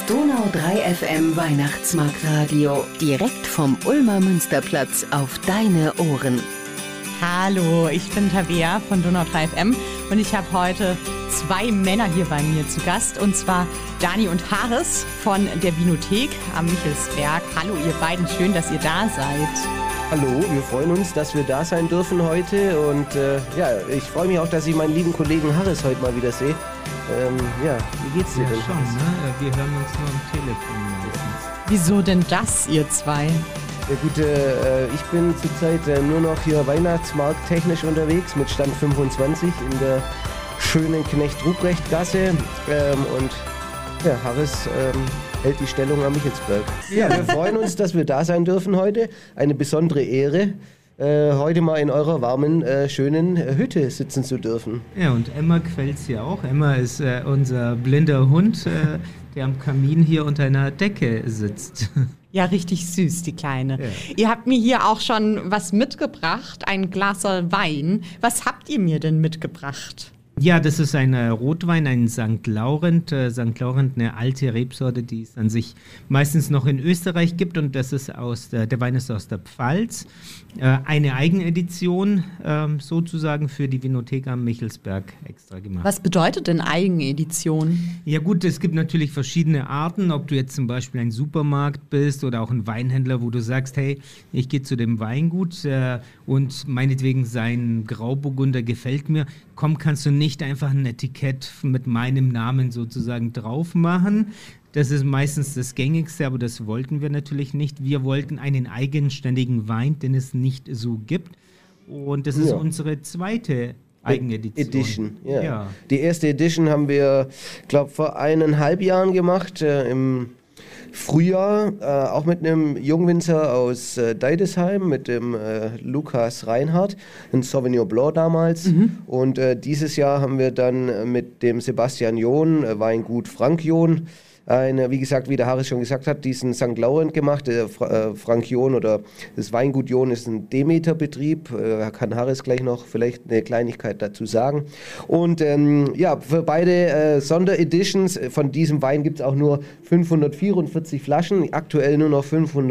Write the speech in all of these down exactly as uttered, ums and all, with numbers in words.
Donau drei F M Weihnachtsmarktradio. Direkt vom Ulmer Münsterplatz auf deine Ohren. Hallo, ich bin Tabea von Donau drei F M und ich habe heute zwei Männer hier bei mir zu Gast, und zwar Dani und Haris von der Vinothek am Michelsberg. Hallo ihr beiden, schön, dass ihr da seid. Hallo, wir freuen uns, dass wir da sein dürfen heute, und äh, ja, ich freue mich auch, dass ich meinen lieben Kollegen Haris heute mal wieder sehe. Ähm, ja, wie geht's dir ja, denn? Schon, ne? Wir hören uns nur am Telefon meistens. Wieso denn das, ihr zwei? Ja gut, äh, ich bin zurzeit äh, nur noch hier weihnachtsmarkttechnisch unterwegs mit Stand fünfundzwanzig in der schönen Knecht-Ruprecht-Gasse, ähm, und ja, Haris ähm, hält die Stellung am Michelsberg. Ja, wir freuen uns, dass wir da sein dürfen heute. Eine besondere Ehre, äh, heute mal in eurer warmen, äh, schönen äh, Hütte sitzen zu dürfen. Ja, und Emma quält's hier auch. Emma ist äh, unser blinder Hund, äh, der am Kamin hier unter einer Decke sitzt. Ja, richtig süß, die Kleine. Ja. Ihr habt mir hier auch schon was mitgebracht, ein Glas Wein. Was habt ihr mir denn mitgebracht? Ja, das ist ein äh, Rotwein, ein Sankt Laurent. Äh, Sankt Laurent, eine alte Rebsorte, die es an sich meistens noch in Österreich gibt, und das ist aus der, der Wein ist aus der Pfalz. Äh, eine Eigenedition äh, sozusagen für die Vinothek am Michelsberg extra gemacht. Was bedeutet denn Eigenedition? Ja gut, es gibt natürlich verschiedene Arten, ob du jetzt zum Beispiel ein Supermarkt bist oder auch ein Weinhändler, wo du sagst, hey, ich gehe zu dem Weingut äh, und meinetwegen sein Grauburgunder gefällt mir, komm, kannst du nicht einfach ein Etikett mit meinem Namen sozusagen drauf machen. Das ist meistens das Gängigste, aber das wollten wir natürlich nicht. Wir wollten einen eigenständigen Wein, den es nicht so gibt. Und das ist Ja. unsere zweite Eigenedition. Edition, ja. Ja. Die erste Edition haben wir, glaube vor eineinhalb Jahren gemacht, äh, im Frühjahr, äh, auch mit einem Jungwinzer aus äh, Deidesheim, mit dem äh, Lukas Reinhardt, ein Sauvignon Blanc damals. Mhm. Und äh, dieses Jahr haben wir dann äh, mit dem Sebastian John, äh, Weingut Frank John, eine, wie gesagt, wie der Haris schon gesagt hat, diesen Sankt Laurent gemacht. Der Fra- äh, Frank John oder das Weingut John ist ein Demeter-Betrieb. Äh, kann Haris gleich noch vielleicht eine Kleinigkeit dazu sagen. Und ähm, ja, für beide äh, Sondereditions von diesem Wein gibt es auch nur fünfhundertvierundvierzig Flaschen, aktuell nur noch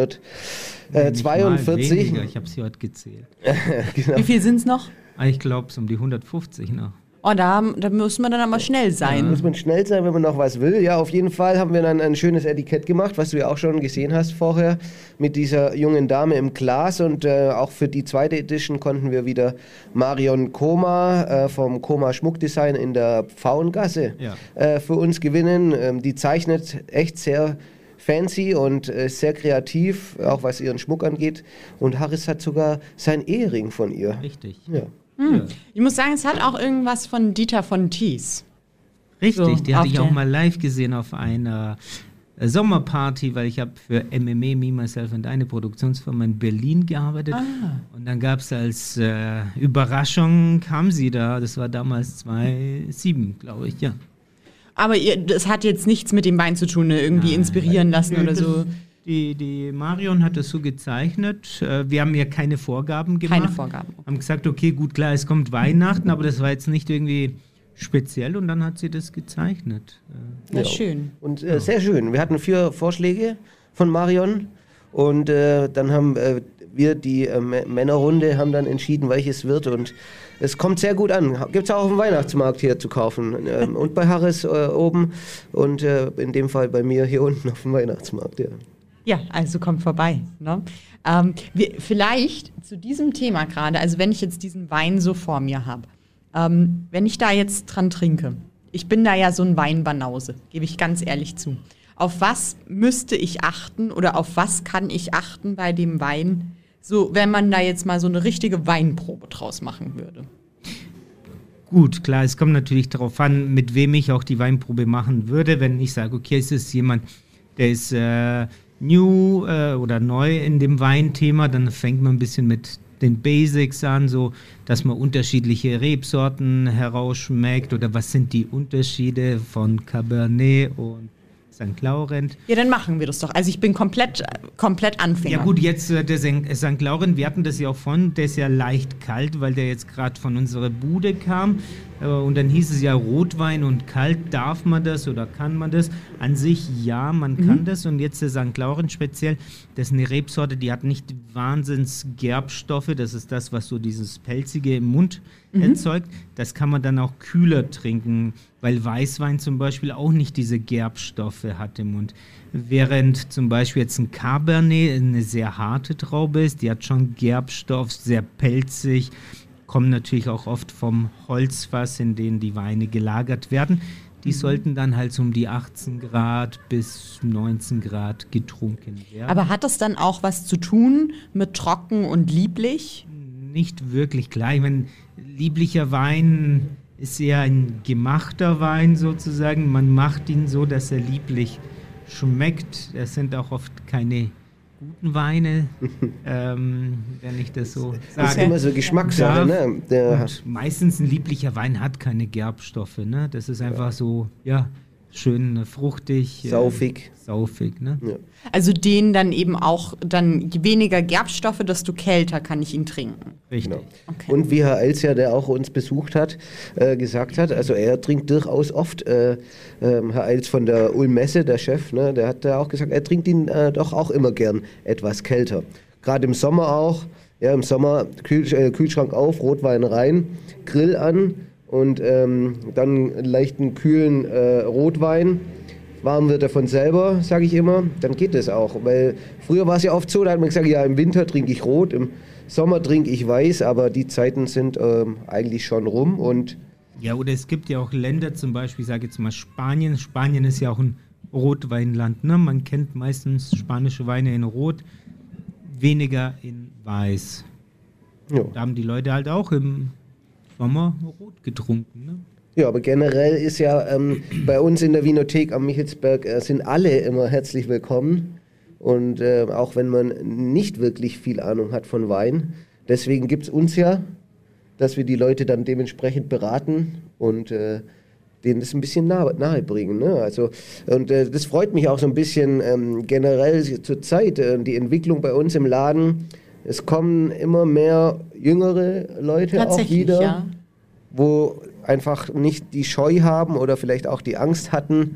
fünfhundertzweiundvierzig. Weniger, ich habe sie heute gezählt. Genau. Wie viel sind es noch? Ich glaube, es um die hundertfünfzig noch. Oh, da, da muss man dann aber schnell sein. Da muss man schnell sein, wenn man noch was will. Ja, auf jeden Fall haben wir dann ein schönes Etikett gemacht, was du ja auch schon gesehen hast vorher, mit dieser jungen Dame im Glas. Und äh, auch für die zweite Edition konnten wir wieder Marion Koma äh, vom Koma Schmuckdesign in der Pfauengasse Ja. äh, für uns gewinnen. Ähm, die zeichnet echt sehr fancy und äh, sehr kreativ, auch was ihren Schmuck angeht. Und Haris hat sogar seinen Ehering von ihr. Richtig. Ja. Hm. Ich muss sagen, es hat auch irgendwas von Dieter von Thies. Richtig, So, die hatte auf ich auch der- mal live gesehen auf einer äh, Sommerparty, weil ich habe für M M E, Me, Myself and I, eine Produktionsfirma in Berlin gearbeitet. Ah. Und dann gab es als äh, Überraschung, kam sie da, das war damals zweitausendsieben, glaube ich, ja. Aber ihr, das hat jetzt nichts mit dem Wein zu tun, ne? Irgendwie Nein. inspirieren lassen Nö, oder das- so. Die, die Marion hat das so gezeichnet. Äh, Wir haben ihr keine Vorgaben gemacht. Keine Vorgaben. Haben gesagt, okay, gut, klar, es kommt Weihnachten, aber das war jetzt nicht irgendwie speziell, und dann hat sie das gezeichnet. Äh, Ja, Ja. schön. Und äh, sehr schön. Wir hatten vier Vorschläge von Marion, und äh, dann haben äh, wir, die äh, M- Männerrunde, haben dann entschieden, welches wird, und es kommt sehr gut an. Gibt es auch auf dem Weihnachtsmarkt hier zu kaufen, ähm, und bei Haris äh, oben, und äh, in dem Fall bei mir hier unten auf dem Weihnachtsmarkt. Ja. Ja, also kommt vorbei. Ne? Ähm, wir, vielleicht zu diesem Thema gerade, also wenn ich jetzt diesen Wein so vor mir habe, ähm, wenn ich da jetzt dran trinke, ich bin da ja so ein Weinbanause, gebe ich ganz ehrlich zu. Auf was müsste ich achten oder auf was kann ich achten bei dem Wein, so wenn man da jetzt mal so eine richtige Weinprobe draus machen würde? Gut, klar, es kommt natürlich darauf an, mit wem ich auch die Weinprobe machen würde. Wenn ich sage, okay, es ist jemand, der ist äh, new äh, oder neu in dem Weinthema, dann fängt man ein bisschen mit den Basics an, so dass man unterschiedliche Rebsorten herausschmeckt, oder was sind die Unterschiede von Cabernet und Sankt Laurent. Ja, dann machen wir das doch. Also ich bin komplett, komplett Anfänger. Ja gut, jetzt äh, der Sankt Laurent, wir hatten das ja auch von, der ist ja leicht kalt, weil der jetzt gerade von unserer Bude kam. Und dann hieß es ja Rotwein und kalt, darf man das oder kann man das? An sich ja, man mhm. kann das. Und jetzt der Sankt Laurens speziell, das ist eine Rebsorte, die hat nicht wahnsinns Gerbstoffe. Das ist das, was so dieses Pelzige im Mund mhm. erzeugt. Das kann man dann auch kühler trinken, weil Weißwein zum Beispiel auch nicht diese Gerbstoffe hat im Mund. Während zum Beispiel jetzt ein Cabernet eine sehr harte Traube ist, die hat schon Gerbstoff, sehr pelzig, kommen natürlich auch oft vom Holzfass, in denen die Weine gelagert werden. Die sollten dann halt so um die achtzehn Grad bis neunzehn Grad getrunken werden. Aber hat das dann auch was zu tun mit trocken und lieblich? Nicht wirklich, klar. Ich meine, lieblicher Wein ist eher ein gemachter Wein sozusagen. Man macht ihn so, dass er lieblich schmeckt. Es sind auch oft keine guten Weine, ähm, wenn ich das so sage. Das ist immer so Geschmackssache, ne? Der und meistens ein lieblicher Wein hat keine Gerbstoffe, ne? Das ist einfach ja. so, ja, schön fruchtig. Saufig. Äh, saufig, ne? Ja. Also den dann eben auch, dann je weniger Gerbstoffe, desto kälter kann ich ihn trinken. Richtig. Genau. Okay. Und wie Herr Elzia, der auch uns besucht hat, äh, gesagt hat, also er trinkt durchaus oft, äh, äh, Herr Elz von der Ulm-Messe, der Chef, ne, der hat da auch gesagt, er trinkt ihn äh, doch auch immer gern etwas kälter. Gerade im Sommer auch, ja, im Sommer Kühl, äh, Kühlschrank auf, Rotwein rein, Grill an und ähm, dann einen leichten, kühlen äh, Rotwein. Warm wird er von selber, sage ich immer, dann geht das auch. Weil früher war es ja oft so, da hat man gesagt, ja, im Winter trinke ich rot, im Sommer trinke ich weiß, aber die Zeiten sind ähm, eigentlich schon rum. Und ja, oder es gibt ja auch Länder, zum Beispiel, ich sage jetzt mal Spanien. Spanien ist ja auch ein Rotweinland, ne? Man kennt meistens spanische Weine in Rot, weniger in Weiß. Ja. Da haben die Leute halt auch im Sommer rot getrunken, ne? Ja, aber generell ist ja ähm, bei uns in der Winothek am Michelsberg äh, sind alle immer herzlich willkommen. Und äh, auch wenn man nicht wirklich viel Ahnung hat von Wein. Deswegen gibt es uns ja, dass wir die Leute dann dementsprechend beraten und äh, denen das ein bisschen nahe, nahe bringen. Ne? Also, und äh, das freut mich auch so ein bisschen ähm, generell zur Zeit, äh, die Entwicklung bei uns im Laden. Es kommen immer mehr jüngere Leute auch wieder, ja. wo einfach nicht die Scheu haben oder vielleicht auch die Angst hatten,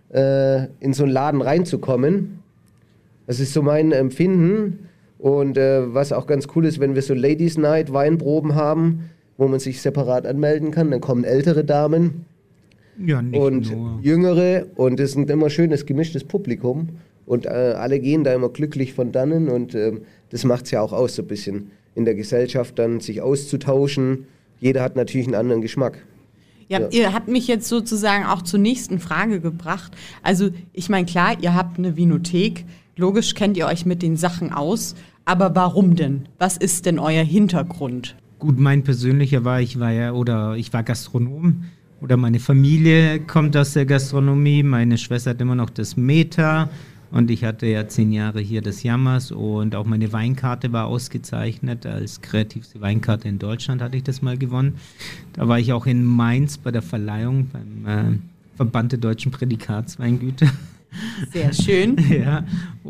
äh, in so einen Laden reinzukommen. Das ist so mein Empfinden. Und äh, was auch ganz cool ist, wenn wir so Ladies Night Weinproben haben, wo man sich separat anmelden kann, dann kommen ältere Damen ja, nicht und nur. jüngere und es ist ein immer schönes gemischtes Publikum und äh, alle gehen da immer glücklich von dannen und äh, das macht es ja auch aus, so ein bisschen in der Gesellschaft dann sich auszutauschen. Jeder hat natürlich einen anderen Geschmack. Ja, ja, ihr habt mich jetzt sozusagen auch zur nächsten Frage gebracht. Also ich meine, klar, ihr habt eine Winothek, logisch kennt ihr euch mit den Sachen aus, aber warum denn? Was ist denn euer Hintergrund? Gut, mein persönlicher war, ich war ja, oder ich war Gastronom, oder meine Familie kommt aus der Gastronomie, meine Schwester hat immer noch das Meta und ich hatte ja zehn Jahre hier das Jammers und auch meine Weinkarte war ausgezeichnet, als kreativste Weinkarte in Deutschland hatte ich das mal gewonnen. Da war ich auch in Mainz bei der Verleihung beim äh, Verband der deutschen Prädikatsweingüter. Sehr schön. Ja,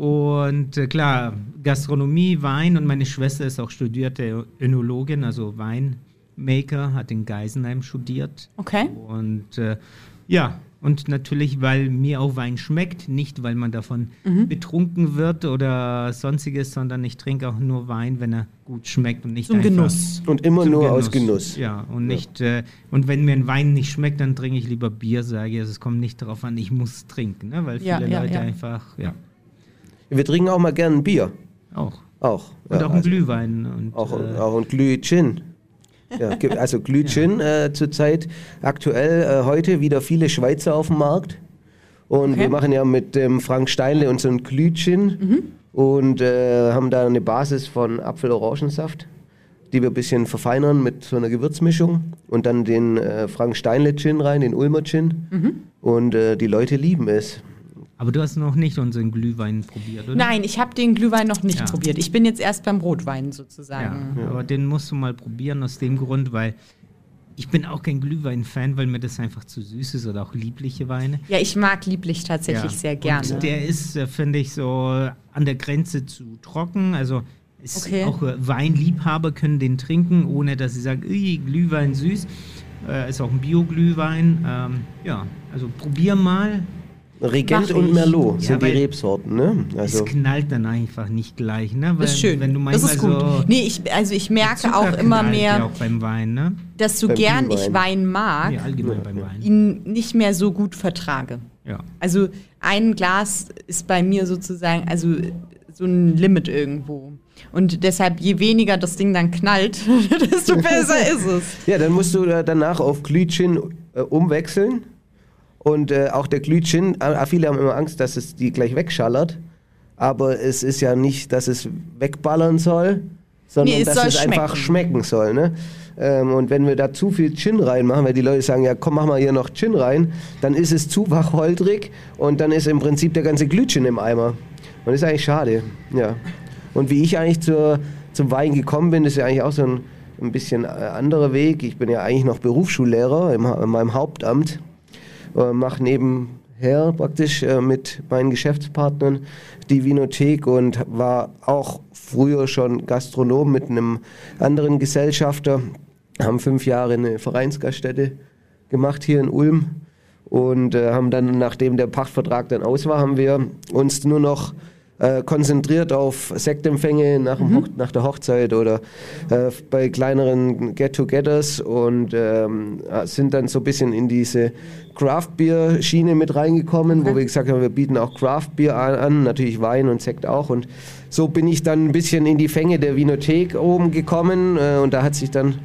und äh, klar, Gastronomie, Wein und meine Schwester ist auch studierte Önologin, also Weinmaker, hat in Geisenheim studiert. Okay. Und äh, ja, und natürlich, weil mir auch Wein schmeckt, nicht weil man davon mhm. betrunken wird oder sonstiges, sondern ich trinke auch nur Wein, wenn er gut schmeckt und nicht zum einfach... Genuss. Und immer nur Genuss. aus Genuss. Ja, und nicht, ja. Äh, und wenn mir ein Wein nicht schmeckt, dann trinke ich lieber Bier, sage ich. Also es kommt nicht darauf an, ich muss trinken, ne? Weil viele ja, ja, Leute ja. einfach, ja. Wir trinken auch mal gerne ein Bier. Auch. Auch. Und ja, auch ein also Glühwein. Und, auch, äh, auch ein Glüh-Gin. Ja, also Glüh-Gin äh, zurzeit aktuell äh, heute wieder viele Schweizer auf dem Markt. Und okay. wir machen ja mit dem Frank Steinle unseren Glüh-Gin mhm. und äh, haben da eine Basis von Apfel-Orangensaft, die wir ein bisschen verfeinern mit so einer Gewürzmischung und dann den äh, Frank Steinle Gin rein, den Ulmer Gin. Mhm. Und äh, die Leute lieben es. Aber du hast noch nicht unseren Glühwein probiert, oder? Nein, ich habe den Glühwein noch nicht ja. probiert. Ich bin jetzt erst beim Rotwein sozusagen. Ja, ja. Aber den musst du mal probieren aus dem Grund, weil ich bin auch kein Glühwein-Fan, weil mir das einfach zu süß ist oder auch liebliche Weine. Ja, ich mag lieblich tatsächlich ja. sehr gerne. Und der ist, finde ich, so an der Grenze zu trocken. Also ist okay. auch Weinliebhaber können den trinken, ohne dass sie sagen, Glühwein süß. Äh, ist auch ein Bio-Glühwein. Ähm, ja, also probier mal. Regent Mach und ich. Merlot sind Ja, die weil Rebsorten, ne? Also es knallt dann einfach nicht gleich, ne? Weil, Das ist schön. Wenn du das manchmal ist gut. so Nee, ich, also ich merke Zucker auch immer knallt mehr, ja auch beim Wein, ne? dass so Beim gern Glühwein. ich Wein mag, Nee, allgemein Ja, beim ja. Wein. ihn nicht mehr so gut vertrage. Ja. Also ein Glas ist bei mir sozusagen, also so ein Limit irgendwo. Und deshalb, je weniger das Ding dann knallt, desto besser ist es. ja, dann musst du äh, danach auf Glühgin äh, umwechseln. Und äh, auch der Glühgin, äh, viele haben immer Angst, dass es die gleich wegschallert. Aber es ist ja nicht, dass es wegballern soll, sondern Nee, es dass soll es einfach schmecken soll. Ne? Ähm, und wenn wir da zu viel Gin reinmachen, weil die Leute sagen, ja komm, mach mal hier noch Gin rein, dann ist es zu wacholtrig und dann ist im Prinzip der ganze Glühgin im Eimer. Und das ist eigentlich schade. Ja. Und wie ich eigentlich zur, zum Wein gekommen bin, ist ja eigentlich auch so ein, ein bisschen äh, anderer Weg. Ich bin ja eigentlich noch Berufsschullehrer im, in meinem Hauptamt. Mache nebenher praktisch äh, mit meinen Geschäftspartnern die Winothek und war auch früher schon Gastronom mit einem anderen Gesellschafter. Haben fünf Jahre eine Vereinsgaststätte gemacht hier in Ulm und äh, haben dann, nachdem der Pachtvertrag dann aus war, haben wir uns nur noch äh, konzentriert auf Sektempfänge nach, dem Mhm. Hoch- nach der Hochzeit oder äh, bei kleineren Get-Togethers und ähm, sind dann so ein bisschen in diese Craft-Bier-Schiene mit reingekommen, Okay. wo wir gesagt haben, wir bieten auch Craft-Bier an, an, natürlich Wein und Sekt auch und so bin ich dann ein bisschen in die Fänge der Winothek oben gekommen äh, und da hat sich dann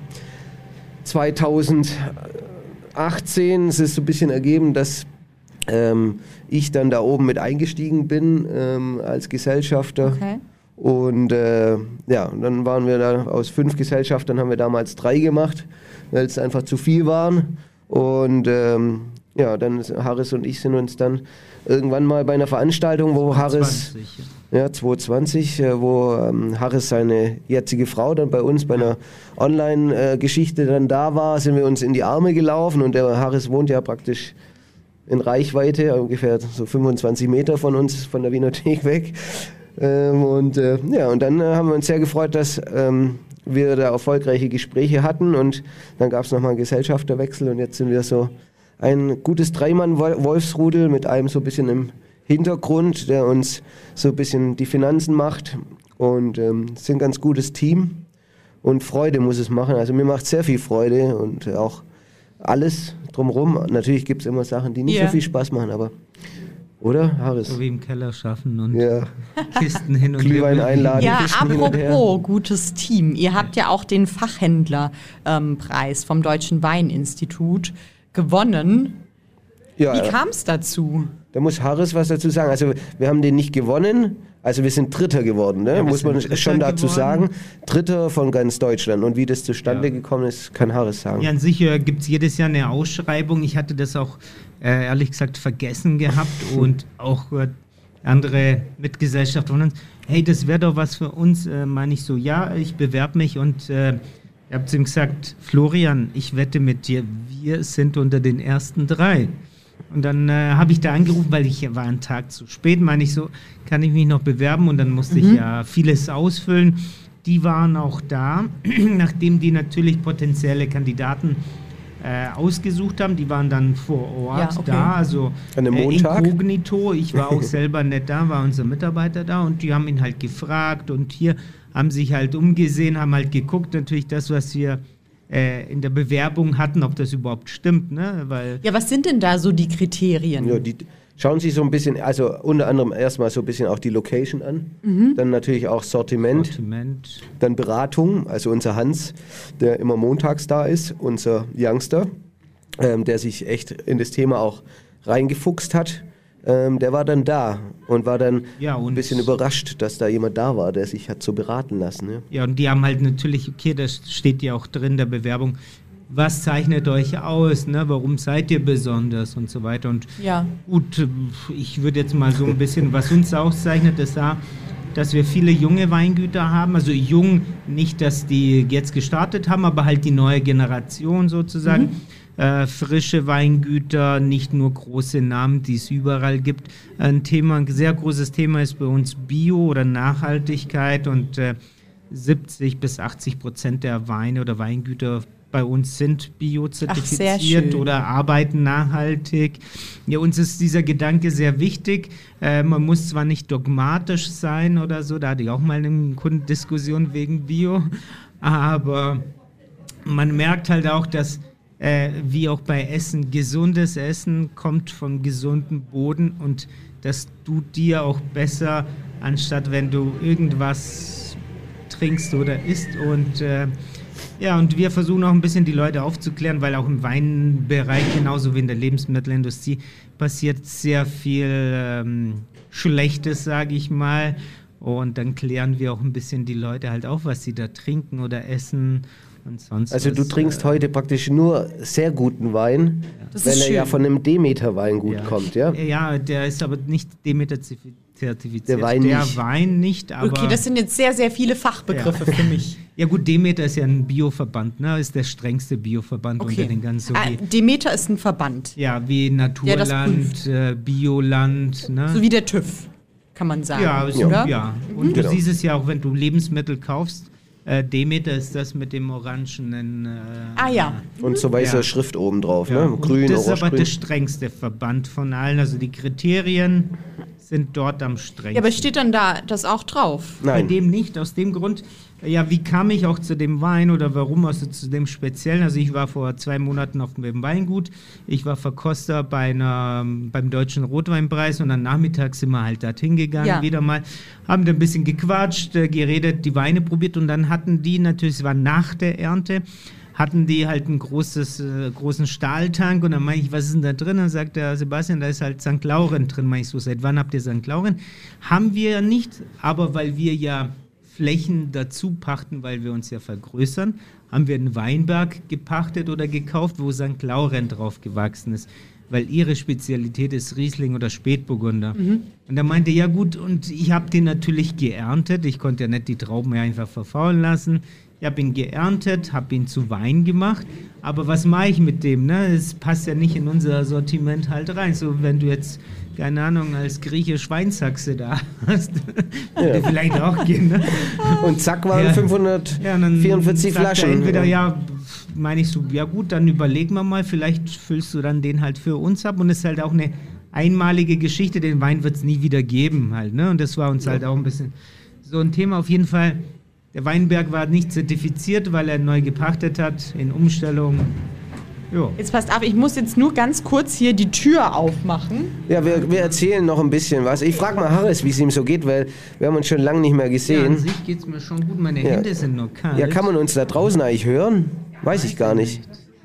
zweitausendachtzehn, es ist so ein bisschen ergeben, dass ähm, ich dann da oben mit eingestiegen bin ähm, als Gesellschafter. Okay. Und äh, ja, und dann waren wir da aus fünf Gesellschaftern, haben wir damals drei gemacht, weil es einfach zu viel waren. Und ähm, ja, dann ist, Harris und ich sind uns dann irgendwann mal bei einer Veranstaltung, wo Harris, zwanzig, ja, zwanzig zwanzig, äh, wo ähm, Harris seine jetzige Frau dann bei uns bei einer Online-Geschichte dann da war, sind wir uns in die Arme gelaufen und der Harris wohnt ja praktisch in Reichweite, ungefähr so fünfundzwanzig Meter von uns, von der Winothek weg. Ähm, und äh, ja, und dann äh, haben wir uns sehr gefreut, dass ähm, wir da erfolgreiche Gespräche hatten und dann gab es nochmal einen Gesellschafterwechsel und jetzt sind wir so ein gutes Dreimann-Wolfsrudel mit einem so ein bisschen im Hintergrund, der uns so ein bisschen die Finanzen macht und ähm, sind ein ganz gutes Team und Freude muss es machen. Also mir macht sehr viel Freude und auch alles drumherum. Natürlich gibt es immer Sachen, die nicht Ja. so viel Spaß machen, aber oder, Harris? So wie im Keller schaffen und Ja, Kisten hin und Glühwein her. einladen. Ja, Kisten hin und her. apropos gutes Team. Ihr habt ja auch den Fachhändlerpreis vom Deutschen Weininstitut gewonnen. Ja, Wie kam es dazu? da muss Harris was dazu sagen. Also wir haben den nicht gewonnen, also wir sind Dritter geworden, ne? Ja, wir muss man sind Dritter schon dazu geworden. sagen. Dritter von ganz Deutschland. Und wie das zustande Ja. gekommen ist, kann Harris sagen. Ja, an sich äh, gibt es jedes Jahr eine Ausschreibung. Ich hatte das auch äh, ehrlich gesagt vergessen gehabt und auch äh, andere Mitgesellschafter von uns. Hey, das wäre doch was für uns. Äh, meine ich so, ja, ich bewerbe mich und äh, ihr habt ihm gesagt, Florian, ich wette mit dir, wir sind unter den ersten drei. Und dann äh, habe ich da angerufen, weil ich war einen Tag zu spät, meine ich so, kann ich mich noch bewerben? Und dann musste ich ja vieles ausfüllen. Die waren auch da, nachdem die natürlich potenzielle Kandidaten äh, ausgesucht haben. Die waren dann vor Ort Ja, okay. da, also An einem äh, Montag? inkognito. Ich war auch selber nicht da, war unser Mitarbeiter da und die haben ihn halt gefragt und hier haben sich halt umgesehen, haben halt geguckt, natürlich das, was wir äh, in der Bewerbung hatten, ob das überhaupt stimmt, ne? Weil Ja, was sind denn da so die Kriterien? Ja, die schauen sich so ein bisschen, also unter anderem erstmal so ein bisschen auch die Location an, dann natürlich auch Sortiment, Sortiment. dann Beratung, also unser Hans, der immer montags da ist, unser Youngster, ähm, der sich echt in das Thema auch reingefuchst hat, ähm, der war dann da und war dann Ja, und- ein bisschen überrascht, dass da jemand da war, der sich hat so beraten lassen. Ne? Ja, und die haben halt natürlich, okay, das steht ja auch drin in der Bewerbung, was zeichnet euch aus, ne? Warum seid ihr besonders und so weiter. Und Ja. gut, ich würde jetzt mal so ein bisschen, was uns auszeichnet, ist da, dass wir viele junge Weingüter haben, also jung, nicht, dass die jetzt gestartet haben, aber halt die neue Generation sozusagen. Mhm. Äh, frische Weingüter, nicht nur große Namen, die es überall gibt. Ein Thema, ein sehr großes Thema ist bei uns Bio oder Nachhaltigkeit und äh, siebzig bis achtzig Prozent der Weine oder Weingüter bei uns sind biozertifiziert schön. oder arbeiten nachhaltig. Ja, uns ist dieser Gedanke sehr wichtig. Äh, man muss zwar nicht dogmatisch sein oder so, da hatte ich auch mal eine Kundendiskussion wegen Bio, aber man merkt halt auch, dass äh, wie auch bei Essen, gesundes Essen kommt vom gesunden Boden und das tut dir auch besser, anstatt wenn du irgendwas trinkst oder isst und äh, ja, und wir versuchen auch ein bisschen die Leute aufzuklären, weil auch im Weinbereich, genauso wie in der Lebensmittelindustrie, passiert sehr viel ähm, Schlechtes, sage ich mal. Und dann klären wir auch ein bisschen die Leute halt auf, was sie da trinken oder essen und sonst Also was. du trinkst äh, heute praktisch nur sehr guten Wein, Das weil ist er schön. ja von einem Demeter-Weingut ja. kommt, ja? Ja, der ist aber nicht Demeter-zertifiziert. Der Wein der nicht. Wein nicht, aber... Okay, das sind jetzt sehr, sehr viele Fachbegriffe Ja. für mich. Ja gut, Demeter ist ja ein Bioverband, ne? Ist der strengste Bioverband Okay. unter den ganzen... So Ah, wie, Demeter ist ein Verband, ja, wie Ja, das Naturland, äh, Bioland, ne? so wie der TÜV, kann man sagen. Ja, so, oder? ja. Und du Genau. siehst es ja auch, wenn du Lebensmittel kaufst. Äh, Demeter ist das mit dem orangenen... Äh, Ah ja. Und so weißer Ja. Schrift oben drauf, ja. ne? Und Grün, das ist aber orange-grün. der strengste Verband von allen. Also die Kriterien sind dort am strengsten. Ja, aber steht dann da das auch drauf? Bei Nein. dem nicht, aus dem Grund, ja, wie kam ich auch zu dem Wein oder warum, also zu dem Speziellen? Also ich war vor zwei Monaten auf dem Weingut, ich war Verkoster bei einer, beim Deutschen Rotweinpreis und dann nachmittags sind wir halt dorthin gegangen, Ja. wieder mal, haben da ein bisschen gequatscht, äh, geredet, die Weine probiert und dann hatten die natürlich, es war nach der Ernte, hatten die halt einen großes, äh, großen Stahltank und dann meine ich, was ist denn da drin? Dann sagt der Sebastian, da ist halt Sankt Laurent drin. Meine ich so, seit wann habt ihr Sankt Laurent? Haben wir ja nicht, aber weil wir ja Flächen dazu pachten, weil wir uns ja vergrößern, haben wir einen Weinberg gepachtet oder gekauft, wo Sankt Laurent drauf gewachsen ist, weil ihre Spezialität ist Riesling oder Spätburgunder. Mhm. Und er meinte, ja gut, und ich habe den natürlich geerntet, ich konnte ja nicht die Trauben ja einfach verfaulen lassen. Ich habe ihn geerntet, habe ihn zu Wein gemacht, aber was mache ich mit dem? Ne? Es passt ja nicht in unser Sortiment halt rein. So, wenn du jetzt, keine Ahnung, als Grieche Schweinshaxe da hast, würde vielleicht auch gehen. Ne? Und zack waren Ja. fünfhundertvierundvierzig sagt er Flaschen. entweder, ja, meine ich so, ja gut, dann überlegen wir mal, vielleicht füllst du dann den halt für uns ab und es ist halt auch eine einmalige Geschichte, den Wein wird es nie wieder geben halt, ne? Und das war uns halt auch ein bisschen so ein Thema. Auf jeden Fall, der Weinberg war nicht zertifiziert, weil er neu gepachtet hat, in Umstellung. Jo. Jetzt passt auf, ich muss jetzt nur ganz kurz hier die Tür aufmachen. Ja, wir, wir erzählen noch ein bisschen was. Ich frage mal Harris, wie es ihm so geht, weil wir haben uns schon lange nicht mehr Ja, an gesehen. sich geht es mir schon gut, meine Ja. Hände sind nur kalt. Ja, kann man uns da draußen eigentlich hören? Weiß ich gar nicht.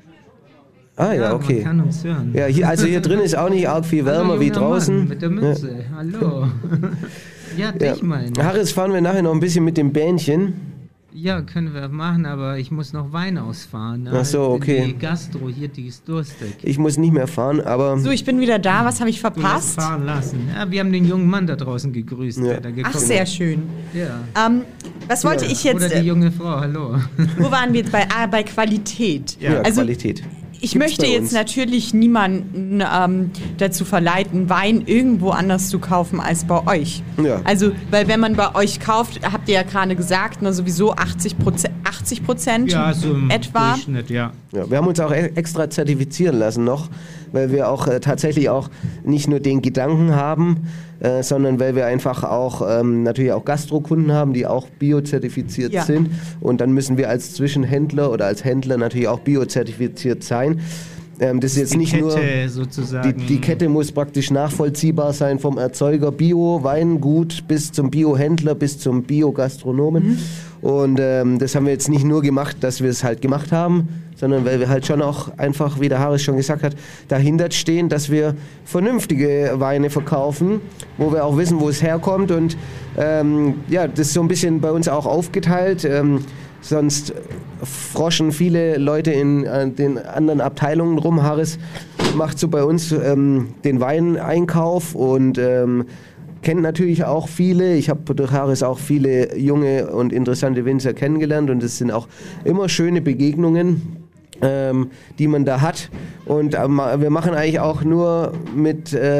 Ah ja, Man okay. kann uns hören. Ja, hier, also hier drin ist auch nicht arg viel wärmer Hallo, wie junger draußen. Mann mit der Mütze, hallo. Ja, Ja. dich meine. Harris, fahren wir nachher noch ein bisschen mit dem Bähnchen. Ja, können wir machen, aber ich muss noch Wein ausfahren. Ne? Ach so, okay. Die Gastro hier, die ist durstig. Ich muss nicht mehr fahren, aber So, ich bin wieder da. Was habe ich Du lässt verpasst? fahren lassen. Ja, wir haben den jungen Mann da draußen gegrüßt, Ja. der da gekommen Ach, sehr schön. Ja. Ähm, was wollte Ja. ich jetzt? Oder die Äh, junge Frau, hallo. wo waren wir jetzt bei? Ah, bei Qualität. ja, also Qualität. ich Gibt's möchte bei jetzt uns. natürlich niemanden ähm, dazu verleiten, Wein irgendwo anders zu kaufen als bei euch. Ja. Also, weil wenn man bei euch kauft, habt ihr ja gerade gesagt, na, sowieso achtzig Prozent, achtzig Prozent Ja, so im etwa. Durchschnitt, ja. Ja, wir haben uns auch e- extra zertifizieren lassen noch, weil wir auch äh, tatsächlich auch nicht nur den Gedanken haben, äh, sondern weil wir einfach auch ähm, natürlich auch Gastrokunden haben, die auch biozertifiziert Ja. sind. Und dann müssen wir als Zwischenhändler oder als Händler natürlich auch biozertifiziert sein. Ähm, das ist jetzt Die nicht Kette nur... Die, sozusagen. die Kette muss praktisch nachvollziehbar sein, vom Erzeuger Bio-Weingut bis zum Biohändler, bis zum Biogastronomen. Mhm. Und ähm, das haben wir jetzt nicht nur gemacht, dass wir es halt gemacht haben, sondern weil wir halt schon auch einfach, wie der Harris schon gesagt hat, dahinter stehen, dass wir vernünftige Weine verkaufen, wo wir auch wissen, wo es herkommt. Und ähm, ja, das ist so ein bisschen bei uns auch aufgeteilt. Ähm, Sonst froschen viele Leute in äh, den anderen Abteilungen rum. Harris macht so bei uns ähm, den Weineinkauf und ähm, kennt natürlich auch viele. Ich habe durch Harris auch viele junge und interessante Winzer kennengelernt und es sind auch immer schöne Begegnungen, ähm, die man da hat. Und ähm, wir machen eigentlich auch nur mit... Äh,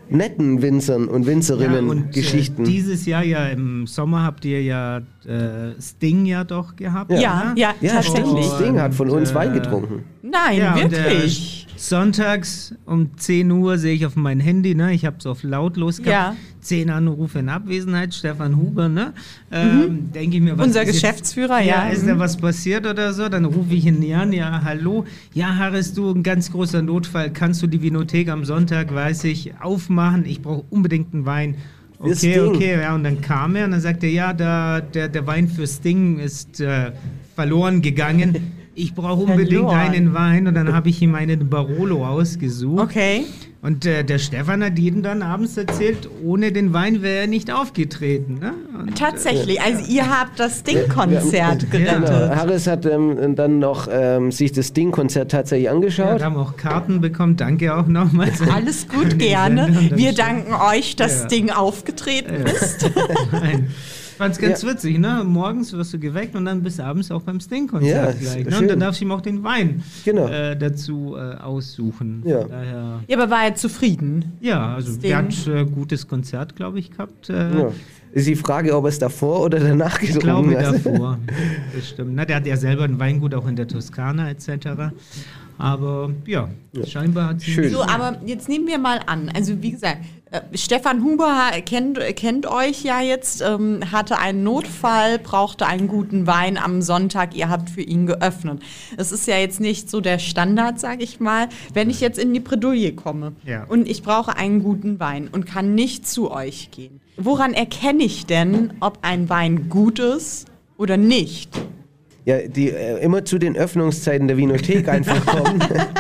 netten Winzern und Winzerinnen Ja, und, Geschichten. Äh, dieses Jahr ja im Sommer habt ihr ja äh, Sting ja doch gehabt. Ja, ne? ja, ja, tatsächlich. stimmt. Sting hat von uns äh, Wein getrunken. Nein, Ja, und, wirklich. äh, sonntags um zehn Uhr sehe ich auf mein Handy, ne? Ich habe es auf lautlos gehabt. Ja. zehn Anrufe in Abwesenheit, Stefan Huber, ne? Ähm, denke ich mir, was Unser ist jetzt- Geschäftsführer, ja. ja. Ist da was passiert oder so? Dann rufe ich ihn an, ja, hallo. Ja, Harris, du, ein ganz großer Notfall. Kannst du die Vinothek am Sonntag, weiß ich, aufmachen? Ich brauche unbedingt einen Wein. Für Okay, Sting. okay, ja, und dann kam er und dann sagte er, ja, da, der, der Wein für Sting ist äh, verloren gegangen. Ich brauche unbedingt Verloren. einen Wein und dann habe ich ihm einen Barolo ausgesucht. Okay. Und äh, der Stefan hat jedem dann abends erzählt, ohne den Wein wäre er nicht aufgetreten. Ne? Und, Tatsächlich, also ihr habt das Sting-Konzert Genau. gerettet. Harris hat ähm, dann noch ähm, sich das Sting-Konzert tatsächlich ja, angeschaut. wir haben auch Karten bekommen, danke auch nochmals. Alles gut, Für die gerne. Sendung. Und dann Wir steht- danken euch, dass Ja. Sting aufgetreten Ja. ist. Nein. Ich fand's ganz Ja. witzig, ne? Morgens wirst du geweckt und dann bis abends auch beim Sting-Konzert Ja, gleich. ist Ne? Und schön. dann darfst du ihm auch den Wein Genau. äh, dazu äh, aussuchen. Ja. Von Daher, Ja, aber war er zufrieden? ja, also Sting. wir hat äh, gutes Konzert, glaube ich, gehabt. Äh, Ja. Ist die Frage, ob er es davor oder danach Ich getrunken glaube hat. davor. Bestimmt. Na, der hat ja selber ein Weingut auch in der Toskana et cetera. Aber ja, scheinbar hat sie. Schön. So, aber jetzt nehmen wir mal an, also wie gesagt, äh, Stefan Huber ha- kennt, kennt euch ja jetzt, ähm, hatte einen Notfall, brauchte einen guten Wein am Sonntag, ihr habt für ihn geöffnet. Es ist ja jetzt nicht so der Standard, sage ich mal, wenn ich jetzt in die Bredouille komme Ja. und ich brauche einen guten Wein und kann nicht zu euch gehen. Woran erkenne ich denn, ob ein Wein gut ist oder nicht? Ja, die äh, immer zu den Öffnungszeiten der Vinothek einfach kommen.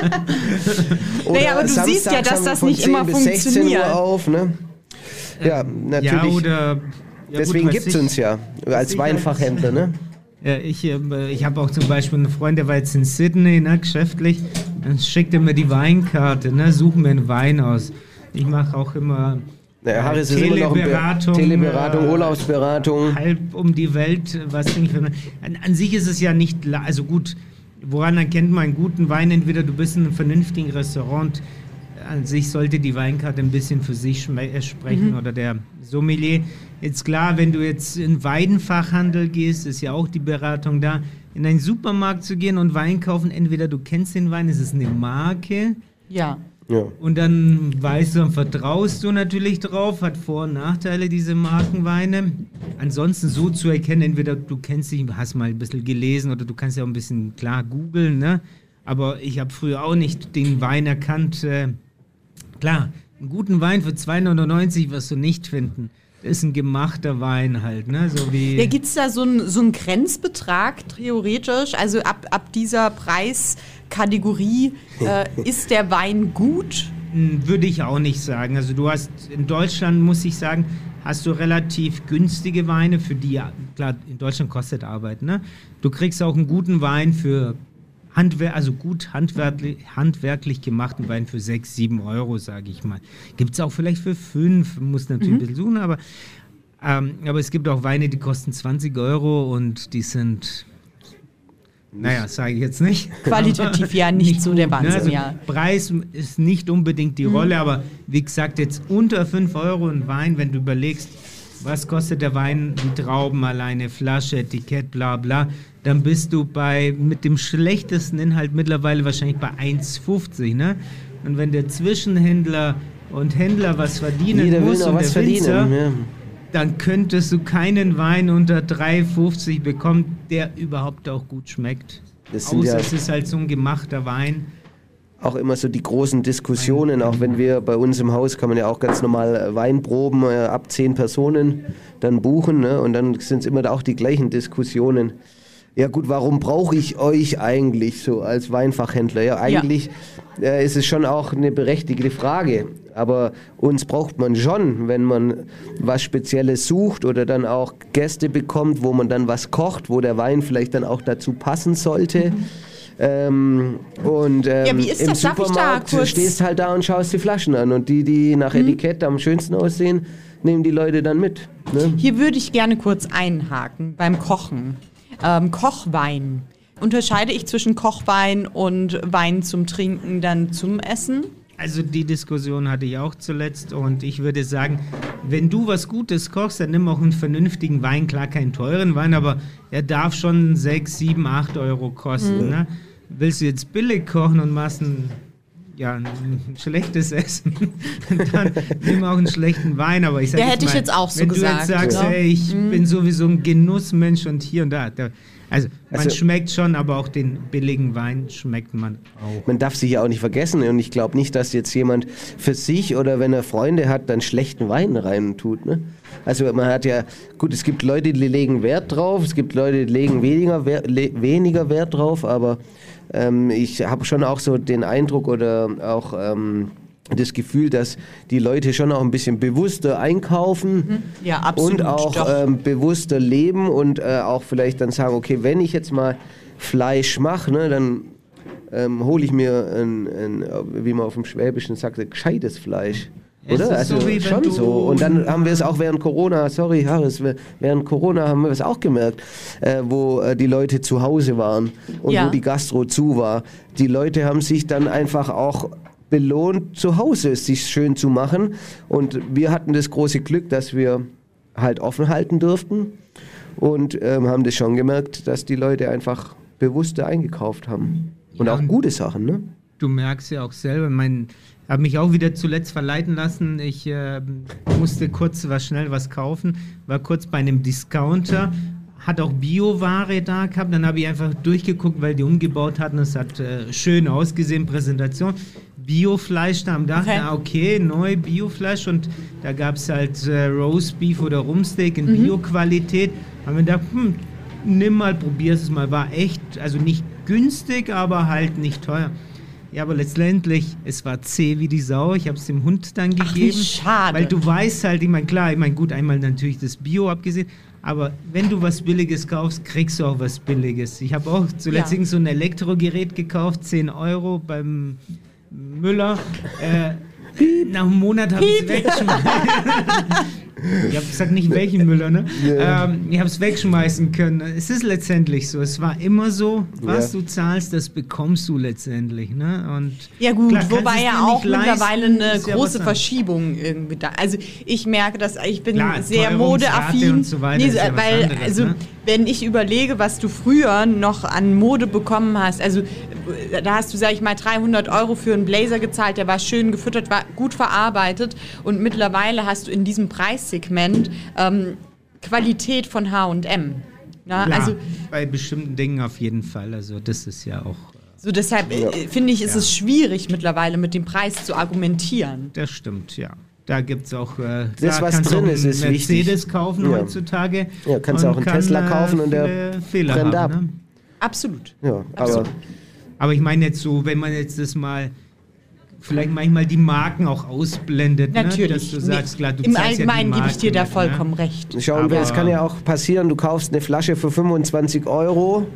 Oder Naja, aber du samstags siehst ja, dass haben wir das von nicht zehn immer bis sechzehn funktioniert. Uhr auf, ne? Ja, natürlich. Ja, oder. Ja, deswegen gut, was gibt es ich- uns ja als ich Weinfachhändler, ne? Ja, ich äh, ich habe auch zum Beispiel einen Freund, der war jetzt in Sydney, ne, geschäftlich. Dann schickt er mir die Weinkarte, ne, such mir einen Wein aus. Ich mache auch immer Naja, äh, Harris ist immer noch ein Be- Teleberatung, Teleberatung, äh, Urlaubsberatung. halb um die Welt, was denke ich für an, an sich ist es ja nicht, la- also gut, woran erkennt man einen guten Wein? Entweder du bist in einem vernünftigen Restaurant, an sich sollte die Weinkarte ein bisschen für sich schme- äh, sprechen oder der Sommelier. Jetzt klar, wenn du jetzt in Weidenfachhandel gehst, ist ja auch die Beratung da, in einen Supermarkt zu gehen und Wein kaufen, entweder du kennst den Wein, es ist eine Marke, Ja. Ja. und dann weißt du und vertraust du natürlich drauf, hat Vor- und Nachteile, diese Markenweine. Ansonsten so zu erkennen, entweder du kennst dich, hast mal ein bisschen gelesen oder du kannst ja auch ein bisschen klar googeln, ne? Aber ich habe früher auch nicht den Wein erkannt. Äh, klar, einen guten Wein für zwei neunundneunzig wirst du nicht finden. Das ist ein gemachter Wein halt, ne? So wie... Ja, gibt es da so einen so einen Grenzbetrag theoretisch? Also ab, ab dieser Preiskategorie äh, ist der Wein gut? Würde ich auch nicht sagen. Also du hast in Deutschland, muss ich sagen, hast du relativ günstige Weine, für die, ja, klar, in Deutschland kostet Arbeit, ne? Du kriegst auch einen guten Wein für Handwer also gut handwerklich, handwerklich gemachten Wein für sechs, sieben Euro, sage ich mal. Gibt es auch vielleicht für fünf, muss natürlich ein bisschen suchen, aber, ähm, aber es gibt auch Weine, die kosten zwanzig Euro und die sind, naja, sage ich jetzt nicht. Qualitativ ja nicht so der gut, ne? Wahnsinn, Also ja. Preis ist nicht unbedingt die Rolle, aber wie gesagt, jetzt unter fünf Euro ein Wein, wenn du überlegst, was kostet der Wein, die Trauben alleine, Flasche, Etikett, bla bla, dann bist du bei mit dem schlechtesten Inhalt mittlerweile wahrscheinlich bei eins fünfzig, ne? Und wenn der Zwischenhändler und Händler was verdienen Jeder will muss noch und was der Winzer, verdienen. Ja. dann könntest du keinen Wein unter drei fünfzig bekommen, der überhaupt auch gut schmeckt. Das sind Außer ja- es ist halt so ein gemachter Wein. Auch immer so die großen Diskussionen, auch wenn wir bei uns im Haus kann man ja auch ganz normal äh, Weinproben äh, ab zehn Personen dann buchen, ne? Und dann sind es immer da auch die gleichen Diskussionen. Ja gut, warum brauche ich euch eigentlich so als Weinfachhändler? Ja, eigentlich äh, ist es schon auch eine berechtigte Frage, aber uns braucht man schon, wenn man was Spezielles sucht oder dann auch Gäste bekommt, wo man dann was kocht, wo der Wein vielleicht dann auch dazu passen sollte. Mhm. Ähm, und ähm, Ja, wie ist im das? Darf ich da Supermarkt kurz- stehst halt da und schaust die Flaschen an und die, die nach Etikett am schönsten aussehen, nehmen die Leute dann mit. Ne? Hier würde ich gerne kurz einhaken beim Kochen. Ähm, Kochwein. Unterscheide ich zwischen Kochwein und Wein zum Trinken, dann zum Essen? Also die Diskussion hatte ich auch zuletzt und ich würde sagen, wenn du was Gutes kochst, dann nimm auch einen vernünftigen Wein, klar keinen teuren Wein, aber er darf schon sechs, sieben, acht Euro kosten. Mhm. Ne? Willst du jetzt billig kochen und machst ein, ja, ein schlechtes Essen, dann nimm auch einen schlechten Wein. Aber ich sag ja, jetzt hätte mal, ich jetzt auch so wenn gesagt. du jetzt sagst, ja. hey, ich mhm. bin sowieso ein Genussmensch und hier und da, da Also man also, schmeckt schon, aber auch den billigen Wein schmeckt man auch. Man darf sich ja auch nicht vergessen und ich glaube nicht, dass jetzt jemand für sich oder wenn er Freunde hat, dann schlechten Wein rein tut. Ne? Also man hat ja, gut, es gibt Leute, die legen Wert drauf, es gibt Leute, die legen weniger, le, weniger Wert drauf, aber ähm, ich habe schon auch so den Eindruck oder auch ähm, das Gefühl, dass die Leute schon auch ein bisschen bewusster einkaufen ja, absolut, und auch ähm, bewusster leben und äh, auch vielleicht dann sagen, okay, wenn ich jetzt mal Fleisch mache, ne, dann ähm, hole ich mir, ein, ein, wie man auf dem Schwäbischen sagt, ein gescheites Fleisch. Oder? Also so schon so. Und dann haben wir es auch während Corona, sorry Harris, während Corona haben wir es auch gemerkt, äh, wo äh, die Leute zu Hause waren und ja. wo die Gastro zu war. Die Leute haben sich dann einfach auch belohnt, zu Hause es sich schön zu machen. Und wir hatten das große Glück, dass wir halt offen halten durften und ähm, haben das schon gemerkt, dass die Leute einfach bewusster eingekauft haben. Und ja, auch gute Sachen, ne? Du merkst ja auch selber, mein, ich habe mich auch wieder zuletzt verleiten lassen. Ich äh, musste kurz was schnell was kaufen, war kurz bei einem Discounter, hat auch Bioware da gehabt, dann habe ich einfach durchgeguckt, weil die umgebaut hatten, es hat äh, schön ausgesehen, Präsentation. Biofleisch da am Dach, okay, ah, okay neu Biofleisch und da gab es halt äh, Roastbeef oder Rumsteak in mhm. Bio-Qualität. Haben wir gedacht, hm, nimm mal, probier es mal, war echt, also nicht günstig, aber halt nicht teuer. Ja, aber letztendlich, es war zäh wie die Sau, ich habe es dem Hund dann gegeben. Ach, schade. Weil du weißt halt, ich meine, klar, ich meine, gut, einmal natürlich das Bio abgesehen, aber wenn du was Billiges kaufst, kriegst du auch was Billiges. Ich habe auch zuletzt ja. so ein Elektrogerät gekauft, zehn Euro beim Müller. Äh, nach einem Monat habe ich es weggeschmissen. Ich habe gesagt, nicht welchen Müller, ne? Yeah. Ähm, ich habe es wegschmeißen können. Es ist letztendlich so. Es war immer so, was yeah. du zahlst, das bekommst du letztendlich, ne? Und ja gut, klar, wobei ja auch mittlerweile eine große ja Verschiebung irgendwie da. Also ich merke, dass ich bin klar, sehr modeaffin. So nee, ja weil anderes, also ne? wenn ich überlege, was du früher noch an Mode bekommen hast, also da hast du, sag ich mal, dreihundert Euro für einen Blazer gezahlt, der war schön gefüttert, war gut verarbeitet und mittlerweile hast du in diesem Preissegment ähm, Qualität von H und M. Na, Klar, also, bei bestimmten Dingen auf jeden Fall, also das ist ja auch... So deshalb ja. äh, finde ich, ist ja. es schwierig mittlerweile mit dem Preis zu argumentieren. Das stimmt, ja. Da gibt es auch, äh, das, da was kannst drin auch ist, ist Mercedes wichtig. kaufen ja. heutzutage. Ja, kannst du auch einen kann, Tesla kaufen und der Fehler brennt haben, ab. Ne? Absolut. Ja, Absolut. Aber, aber ich meine jetzt so, wenn man jetzt das mal vielleicht manchmal die Marken auch ausblendet, natürlich, ne? Dass du sagst, klar, du im zahlst Allgemeinen ja gebe ich dir da mit, vollkommen ne? recht. Schau, aber es kann ja auch passieren, du kaufst eine Flasche für fünfundzwanzig Euro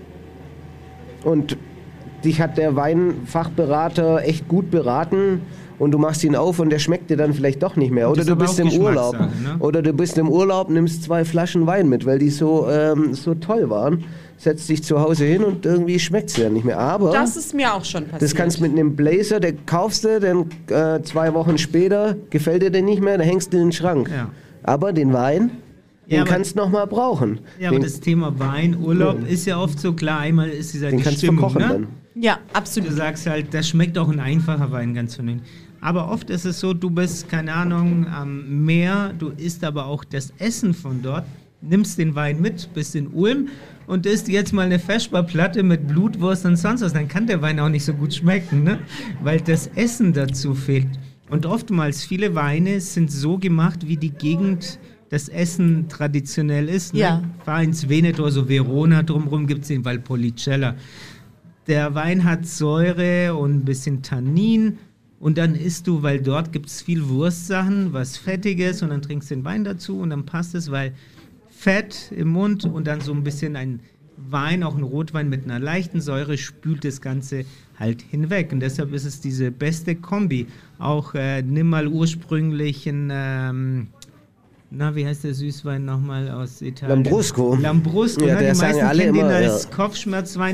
und dich hat der Weinfachberater echt gut beraten und du machst ihn auf und der schmeckt dir dann vielleicht doch nicht mehr. Oder du bist im Urlaub. Ne? Oder du bist im Urlaub, nimmst zwei Flaschen Wein mit, weil die so, ähm, so toll waren. Setzt dich zu Hause hin und irgendwie schmeckt es ja nicht mehr. Aber das ist mir auch schon passiert. Das kannst mit einem Blazer, der kaufst du, dann äh, zwei Wochen später gefällt dir der nicht mehr, dann hängst du in den Schrank. Ja. Aber den Wein, den ja, kannst du noch mal brauchen. Ja, den, aber das Thema Wein, Urlaub ja. ist ja oft so klar. Einmal ist dieser den die kannst Stimmung, du verkochen ne? dann. Ja, absolut. Du sagst halt, das schmeckt auch ein einfacher Wein ganz vernünftig. Aber oft ist es so, du bist, keine Ahnung, am Meer, du isst aber auch das Essen von dort, nimmst den Wein mit, bist in Ulm und isst jetzt mal eine Feschbarplatte mit Blutwurst und sonst was, dann kann der Wein auch nicht so gut schmecken, ne? Weil das Essen dazu fehlt. Und oftmals, viele Weine sind so gemacht, wie die Gegend das Essen traditionell ist. Ne? Ja. Fahr ins Veneto, so Verona, drumherum gibt es den Valpolicella. Der Wein hat Säure und ein bisschen Tannin. Und dann isst du, weil dort gibt es viel Wurstsachen, was Fettiges und dann trinkst du den Wein dazu und dann passt es, weil Fett im Mund und dann so ein bisschen ein Wein, auch ein Rotwein mit einer leichten Säure spült das Ganze halt hinweg. Und deshalb ist es diese beste Kombi. Auch äh, nimm mal ursprünglich ein, ähm, na, wie heißt der Süßwein nochmal aus Italien? Lambrusco. Lambrusco, ja, ne? Die meisten alle kennen immer, den als ja. Kopfschmerzwein.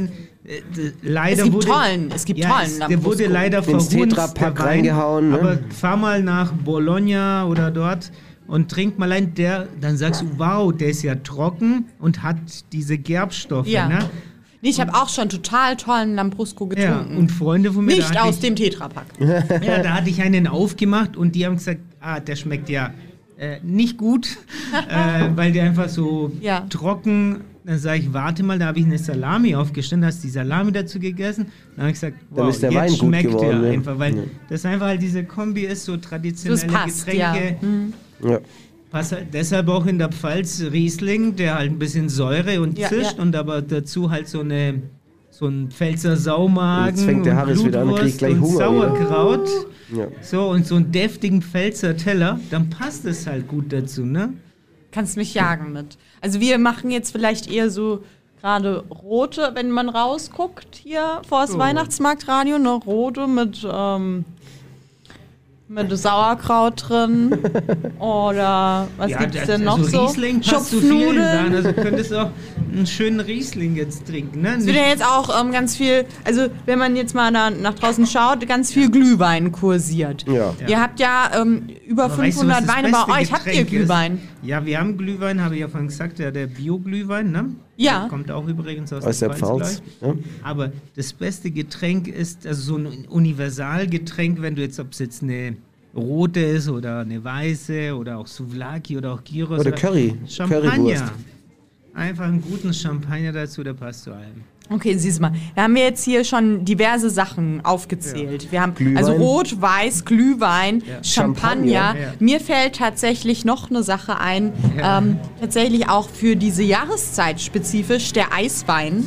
äh, leider es gibt wurde, tollen, es gibt ja, tollen es, der Lambrusco. wurde leider Ins verhunzt, der Tetrapack Wein, reingehauen, ne? aber fahr mal nach Bologna oder dort und trink mal ein, der, dann sagst du, wow, der ist ja trocken und hat diese Gerbstoffe, Ja. ne? Nee, ich habe auch schon total tollen Lambrusco Ja, getrunken. und Freunde von mir, Nicht da hatte aus ich, dem Tetrapack. ja, da hatte ich einen aufgemacht und die haben gesagt, ah, der schmeckt ja äh, nicht gut, äh, weil der einfach so Ja. trocken. Dann sage ich, warte mal, da habe ich eine Salami aufgestellt, hast die Salami dazu gegessen. Dann habe ich gesagt, Dann wow, ist der jetzt Wein gut schmeckt geworden, der ja. einfach, weil Ja. das einfach halt diese Kombi ist, so traditionelle Das passt, Getränke. ja. Mhm. Ja. Passt halt deshalb auch in der Pfalz Riesling, der halt ein bisschen Säure und Ja, zischt ja. und aber dazu halt so eine so ein Pfälzer Saumagen Jetzt fängt der und Harris wieder an, krieg ich Blutwurst gleich und Hunger, Sauerkraut. Ja. So, und so einen deftigen Pfälzer Teller, dann passt es halt gut dazu, ne? Kannst mich jagen mit. Also wir machen jetzt vielleicht eher so gerade rote, wenn man rausguckt hier vor das Oh. Weihnachtsmarktradio, ne, rote mit, ähm, mit Sauerkraut drin. Oder was gibt's das- denn noch also so? Riesling passt zu vielen Schupfnudeln. Sachen. Also du könntest auch einen schönen Riesling jetzt trinken, ne? Es wird ja jetzt auch ähm, ganz viel, also wenn man jetzt mal da nach draußen schaut, ganz viel Glühwein kursiert. Ja. Ihr habt ja ähm, über Aber weißt du, was fünfhundert das Weine bei beste euch. Habt ihr Getränk ist? Glühwein? Ja, wir haben Glühwein, habe ich ja vorhin gesagt, ja, der Bio-Glühwein, ne? Ja. Der kommt auch übrigens aus, Aus der Pfalz. Pfalz. Ja. Aber das beste Getränk ist, also so ein Universalgetränk, wenn du jetzt, ob es jetzt eine rote ist oder eine weiße oder auch Souvlaki oder auch Gyros. Oder Curry, Champagner. Currywurst. Einfach einen guten Champagner dazu, der passt zu allem. Okay, siehst du mal. Da haben wir jetzt hier schon diverse Sachen aufgezählt. Wir haben Glühwein. also Rot, Weiß, Glühwein, Ja. Champagner. Champagner, ja. Mir fällt tatsächlich noch eine Sache ein, Ja. ähm, tatsächlich auch für diese Jahreszeit spezifisch, der Eiswein.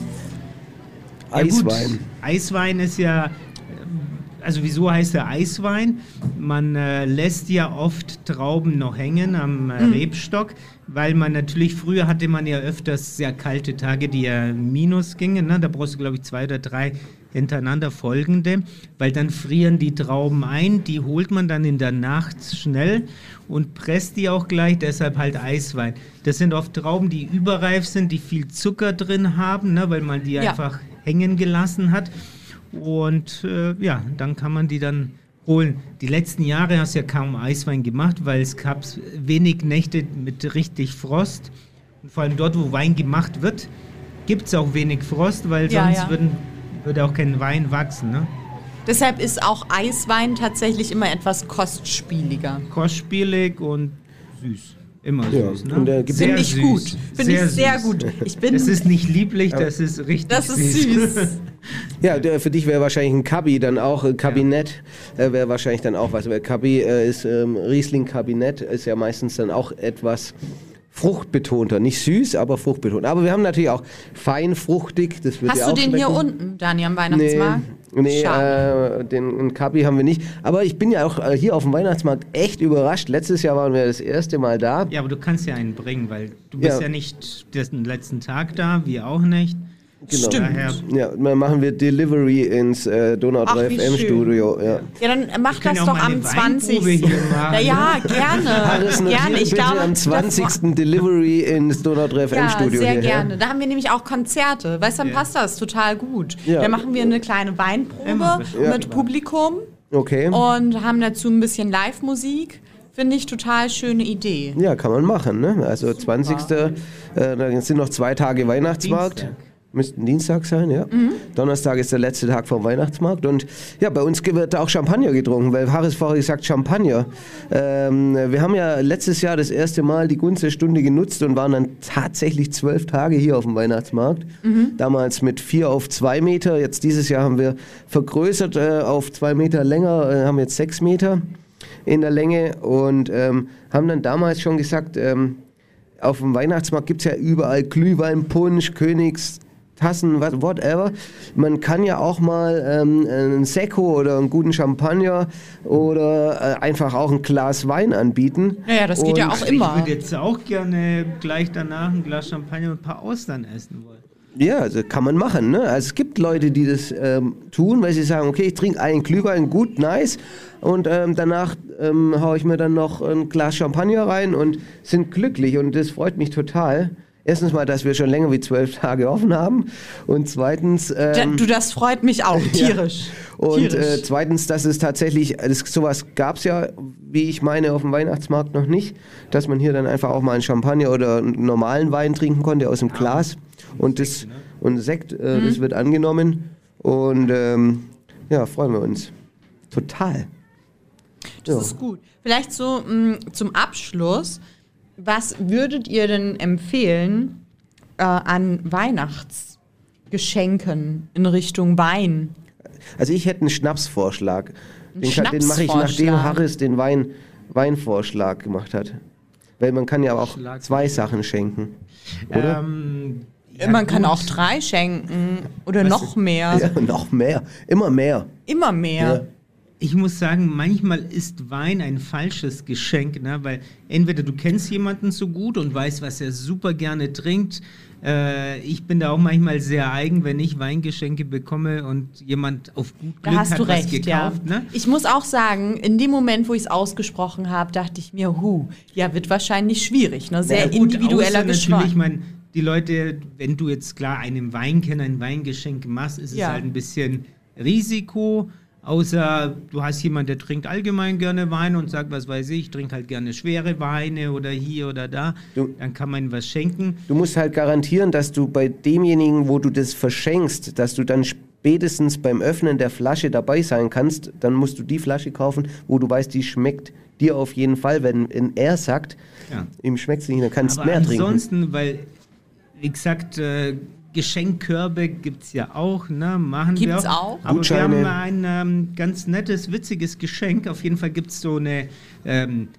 Ja, gut. Eiswein. Eiswein ist ja, ähm, also wieso heißt der Eiswein? Man äh, lässt ja oft Trauben noch hängen am äh, Rebstock, weil man natürlich, früher hatte man ja öfters sehr kalte Tage, die ja minus gingen, ne? Da brauchst du, glaube ich, zwei oder drei hintereinander folgende, weil dann frieren die Trauben ein, die holt man dann in der Nacht schnell und presst die auch gleich, deshalb halt Eiswein. Das sind oft Trauben, die überreif sind, die viel Zucker drin haben, ne? Weil man die Ja. einfach hängen gelassen hat. Und äh, ja, dann kann man die dann holen. Die letzten Jahre hast du ja kaum Eiswein gemacht, weil es gab wenig Nächte mit richtig Frost. Und vor allem dort, wo Wein gemacht wird, gibt es auch wenig Frost, weil Ja, sonst ja. Würden, würde auch kein Wein wachsen. Ne? Deshalb ist auch Eiswein tatsächlich immer etwas kostspieliger. Kostspielig und süß. Immer Ja, süß. Ne? und der gibt- Sehr Finde ich süß. gut. Finde ich sehr süß. gut. Ich bin, Das ist nicht lieblich, das ist richtig das ist süß. Ja, der, für dich wäre wahrscheinlich ein Kabi dann auch, ein Kabinett äh, wäre wahrscheinlich dann auch was. Weil Kabi äh, ist, ähm, Riesling-Kabinett ist ja meistens dann auch etwas fruchtbetonter. Nicht süß, aber fruchtbetont. Aber wir haben natürlich auch fein fruchtig, das wird Hast ja du auch den hier schmecken. unten, Dani, am Weihnachtsmarkt? Nee, nee Schade. äh, den, den Kabi haben wir nicht. Aber ich bin ja auch äh, hier auf dem Weihnachtsmarkt echt überrascht. Letztes Jahr waren wir das erste Mal da. Ja, aber du kannst ja einen bringen, weil du bist Ja. ja, nicht den letzten Tag da, wir auch nicht. Genau. Stimmt. Daher, Ja, dann machen wir Delivery ins äh, Donau Ach, drei wie F M schön. Studio. Ja. Ja, dann mach können das ja auch doch mal am eine zwanzigsten Weinprobe hier machen. Na ja, gerne. Harris, notiere gerne. Ich bitte glaube, am das- zwanzigsten Delivery ins Donau drei F M Ja, Studio. sehr hierher. gerne. Da haben wir nämlich auch Konzerte. Weißt du, dann Ja. passt das total gut. Ja. Da machen wir eine kleine Weinprobe Immer. Ja. mit Publikum Okay. und haben dazu ein bisschen Live-Musik. Finde ich total schöne Idee. Ja, kann man machen. Ne? Also zwanzigsten Äh, dann sind noch zwei Tage Weihnachtsmarkt. Dienstag. Müssten Dienstag sein, ja. Mhm. Donnerstag ist der letzte Tag vom Weihnachtsmarkt. Und ja, bei uns wird auch Champagner getrunken, weil Harris vorher gesagt Champagner. Ähm, wir haben ja letztes Jahr das erste Mal die Gunst der Stunde genutzt und waren dann tatsächlich zwölf Tage hier auf dem Weihnachtsmarkt. Mhm. Damals mit vier auf zwei Meter. Jetzt dieses Jahr haben wir vergrößert äh, auf zwei Meter länger, äh, haben jetzt sechs Meter in der Länge und ähm, haben dann damals schon gesagt, ähm, auf dem Weihnachtsmarkt gibt es ja überall Glühwein, Punsch, Königs, Tassen, was- whatever. Man kann ja auch mal ähm, einen Sekko oder einen guten Champagner oder äh, einfach auch ein Glas Wein anbieten. Naja, das geht ja Und- auch ich immer. würde jetzt auch gerne gleich danach ein Glas Champagner und ein paar Austern essen wollen. Ja, also kann man machen. Ne? Also es gibt Leute, die das ähm, tun, weil sie sagen, okay, ich trinke einen Glühwein, gut, nice. Und ähm, danach ähm, haue ich mir dann noch ein Glas Champagner rein und sind glücklich. Und das freut mich total. erstens mal, dass wir schon länger wie zwölf Tage offen haben und zweitens... Ähm, du, das freut mich auch, tierisch. Ja. Und tierisch. Äh, zweitens, dass es tatsächlich, das, sowas gab es ja, wie ich meine, auf dem Weihnachtsmarkt noch nicht, dass man hier dann einfach auch mal einen Champagner oder einen normalen Wein trinken konnte aus dem Glas und das Sekt, ne? und Sekt, äh, mhm. das wird angenommen und ähm, ja, freuen wir uns. Total. Das ja. ist gut. Vielleicht so mh, zum Abschluss, was würdet ihr denn empfehlen äh, an Weihnachtsgeschenken in Richtung Wein? Also ich hätte einen Schnapsvorschlag. Ein Den, den mache ich, nachdem Harris den Wein, Weinvorschlag gemacht hat. Weil man kann ja auch Schlag zwei Sachen schenken, oder? Ähm, ja, man gut. kann auch drei schenken oder was noch mehr. Ja, noch mehr. Immer mehr. Immer mehr. Ja. Ich muss sagen, manchmal ist Wein ein falsches Geschenk, ne? Weil entweder du kennst jemanden so gut und weißt, was er super gerne trinkt. Äh, ich bin da auch manchmal sehr eigen, wenn ich Weingeschenke bekomme und jemand auf gut Glück da hast hat du recht, was gekauft. Ja. Ne? Ich muss auch sagen, in dem Moment, wo ich es ausgesprochen habe, dachte ich mir, hu, ja, wird wahrscheinlich schwierig. Ne? Sehr ja, gut, individueller Geschmack. Ich meine, die Leute, wenn du jetzt klar einem Weinkenner ein Weingeschenk machst, ist ja. es halt ein bisschen Risiko. Außer du hast jemanden, der trinkt allgemein gerne Wein und sagt, was weiß ich, ich trinke halt gerne schwere Weine oder hier oder da. Du, dann kann man was schenken. Du musst halt garantieren, dass du bei demjenigen, wo du das verschenkst, dass du dann spätestens beim Öffnen der Flasche dabei sein kannst. Dann musst du die Flasche kaufen, wo du weißt, die schmeckt dir auf jeden Fall. Wenn, wenn er sagt, ja. ihm schmeckt es nicht, dann kannst du mehr trinken. Ansonsten, weil, wie gesagt, äh, Geschenkkörbe gibt es ja auch, ne? Machen gibt's wir auch. auch? Aber Gutscheine. wir haben ein ähm, ganz nettes, witziges Geschenk. Auf jeden Fall gibt es so eine ähm,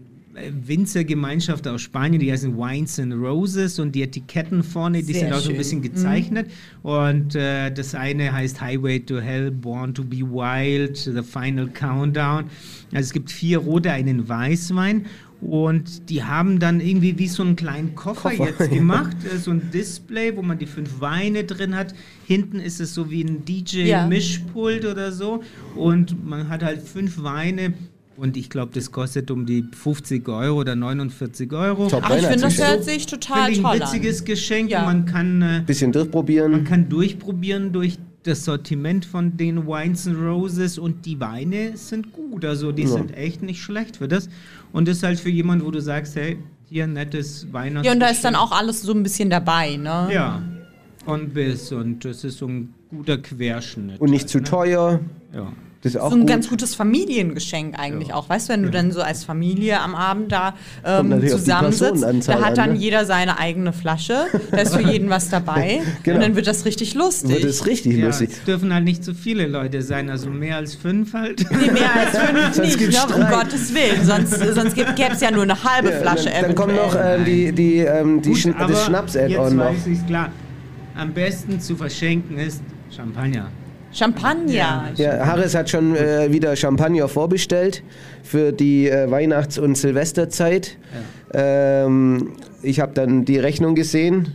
Winzergemeinschaft aus Spanien, die heißen Wines and Roses und die Etiketten vorne, die Sehr sind auch so ein schön. bisschen gezeichnet. Mhm. Und äh, das eine heißt Highway to Hell, Born to be Wild, The Final Countdown. Also es gibt vier rote, einen Weißwein. Und die haben dann irgendwie wie so einen kleinen Koffer, Koffer jetzt gemacht, ja. so ein Display, wo man die fünf Weine drin hat. Hinten ist es so wie ein D J-Mischpult ja. oder so. Und man hat halt fünf Weine. Und ich glaube, das kostet um die fünfzig Euro oder neunundvierzig Euro. Top. Ach, ich finde, das hört sich total toll an. Ein witziges Geschenk. Ja. Man kann äh, bisschen durchprobieren. Man kann durchprobieren durch das Sortiment von den Wines and Roses und die Weine sind gut. Also die ja. sind echt nicht schlecht für das. Und das ist halt für jemanden, wo du sagst, hey, hier ein nettes Weihnachtsgeschenk. Ja, und da ist dann auch alles so ein bisschen dabei, ne? Ja, und bis. Und das ist so ein guter Querschnitt. Und nicht halt, zu ne? teuer. Ja. Das ist auch so ein gut. ganz gutes Familiengeschenk eigentlich ja. auch. Weißt du, wenn du ja. dann so als Familie am Abend da ähm, zusammensitzt, da hat dann an, ne? jeder seine eigene Flasche, da ist für jeden was dabei genau. und dann wird das richtig lustig. Wird das richtig ja, lustig. Es dürfen halt nicht so viele Leute sein, also mehr als fünf halt. Nee, mehr als fünf nicht, ne? Um Gottes Willen, sonst, sonst gäbe es ja nur eine halbe ja, Flasche. Dann, dann kommt noch äh, die, die, ähm, die Gut, Schn das Schnaps-Add-on noch. Jetzt weiß ich, klar, am besten zu verschenken ist Champagner. Champagner. Ja, ja, Harris hat schon äh, wieder Champagner vorbestellt für die äh, Weihnachts- und Silvesterzeit. Ja. Ähm, ich habe dann die Rechnung gesehen.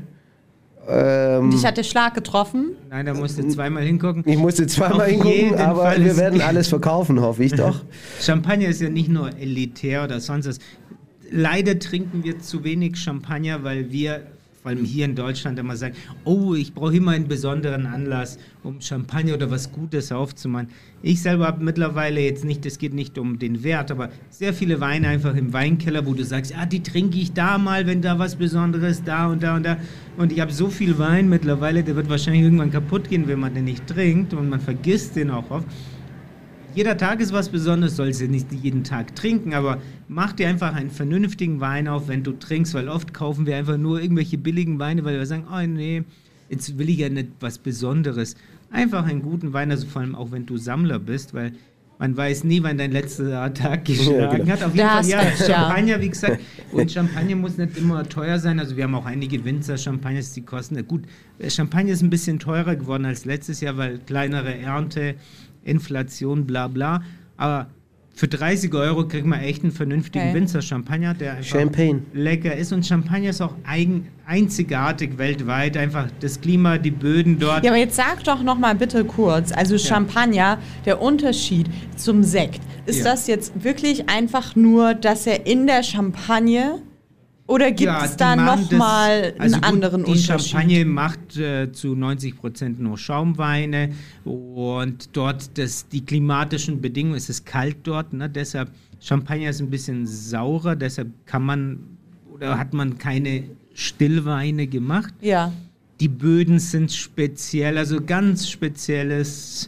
Ähm, Dich hat der Schlag getroffen? Nein, da musst du zweimal hingucken. Ich musste zweimal hingucken, aber Fall wir werden alles verkaufen, hoffe ich doch. Champagner ist ja nicht nur elitär oder sonst was. Leider trinken wir zu wenig Champagner, weil wir vor allem hier in Deutschland immer sagen, oh, ich brauche immer einen besonderen Anlass, um Champagner oder was Gutes aufzumachen. Ich selber habe mittlerweile jetzt nicht, es geht nicht um den Wert, aber sehr viele Weine einfach im Weinkeller, wo du sagst, ah, die trinke ich da mal, wenn da was Besonderes, da und da und da. Und ich habe so viel Wein mittlerweile, der wird wahrscheinlich irgendwann kaputt gehen, wenn man den nicht trinkt und man vergisst den auch oft. Jeder Tag ist was Besonderes, sollst du nicht jeden Tag trinken, aber mach dir einfach einen vernünftigen Wein auf, wenn du trinkst, weil oft kaufen wir einfach nur irgendwelche billigen Weine, weil wir sagen, oh nee, jetzt will ich ja nicht was Besonderes. Einfach einen guten Wein, also vor allem auch wenn du Sammler bist, weil man weiß nie, wann dein letzter Tag geschlagen ja, genau. hat. Auf jeden Fall, ja, Champagner, wie gesagt. Und Champagner muss nicht immer teuer sein. Also wir haben auch einige Winzer-Champagners, die kosten, gut, Champagner ist ein bisschen teurer geworden als letztes Jahr, weil kleinere Ernte, Inflation, bla bla. Aber für dreißig Euro kriegt man echt einen vernünftigen okay. Winzer-Champagner, der einfach Champagne. lecker ist. Und Champagner ist auch eigen, einzigartig weltweit. Einfach das Klima, die Böden dort. Ja, aber jetzt sag doch noch mal bitte kurz, also Champagner, ja. der Unterschied zum Sekt. Ist ja. das jetzt wirklich einfach nur, dass er in der Champagne Oder gibt Ja, es die da machen nochmal das- also einen gut, anderen die Unterschied? Champagne macht äh, zu neunzig Prozent nur Schaumweine und dort das, die klimatischen Bedingungen, es ist kalt dort, ne? Deshalb Champagner ist ein bisschen saurer, deshalb kann man oder hat man keine Stillweine gemacht. Ja. Die Böden sind speziell, also ganz spezielles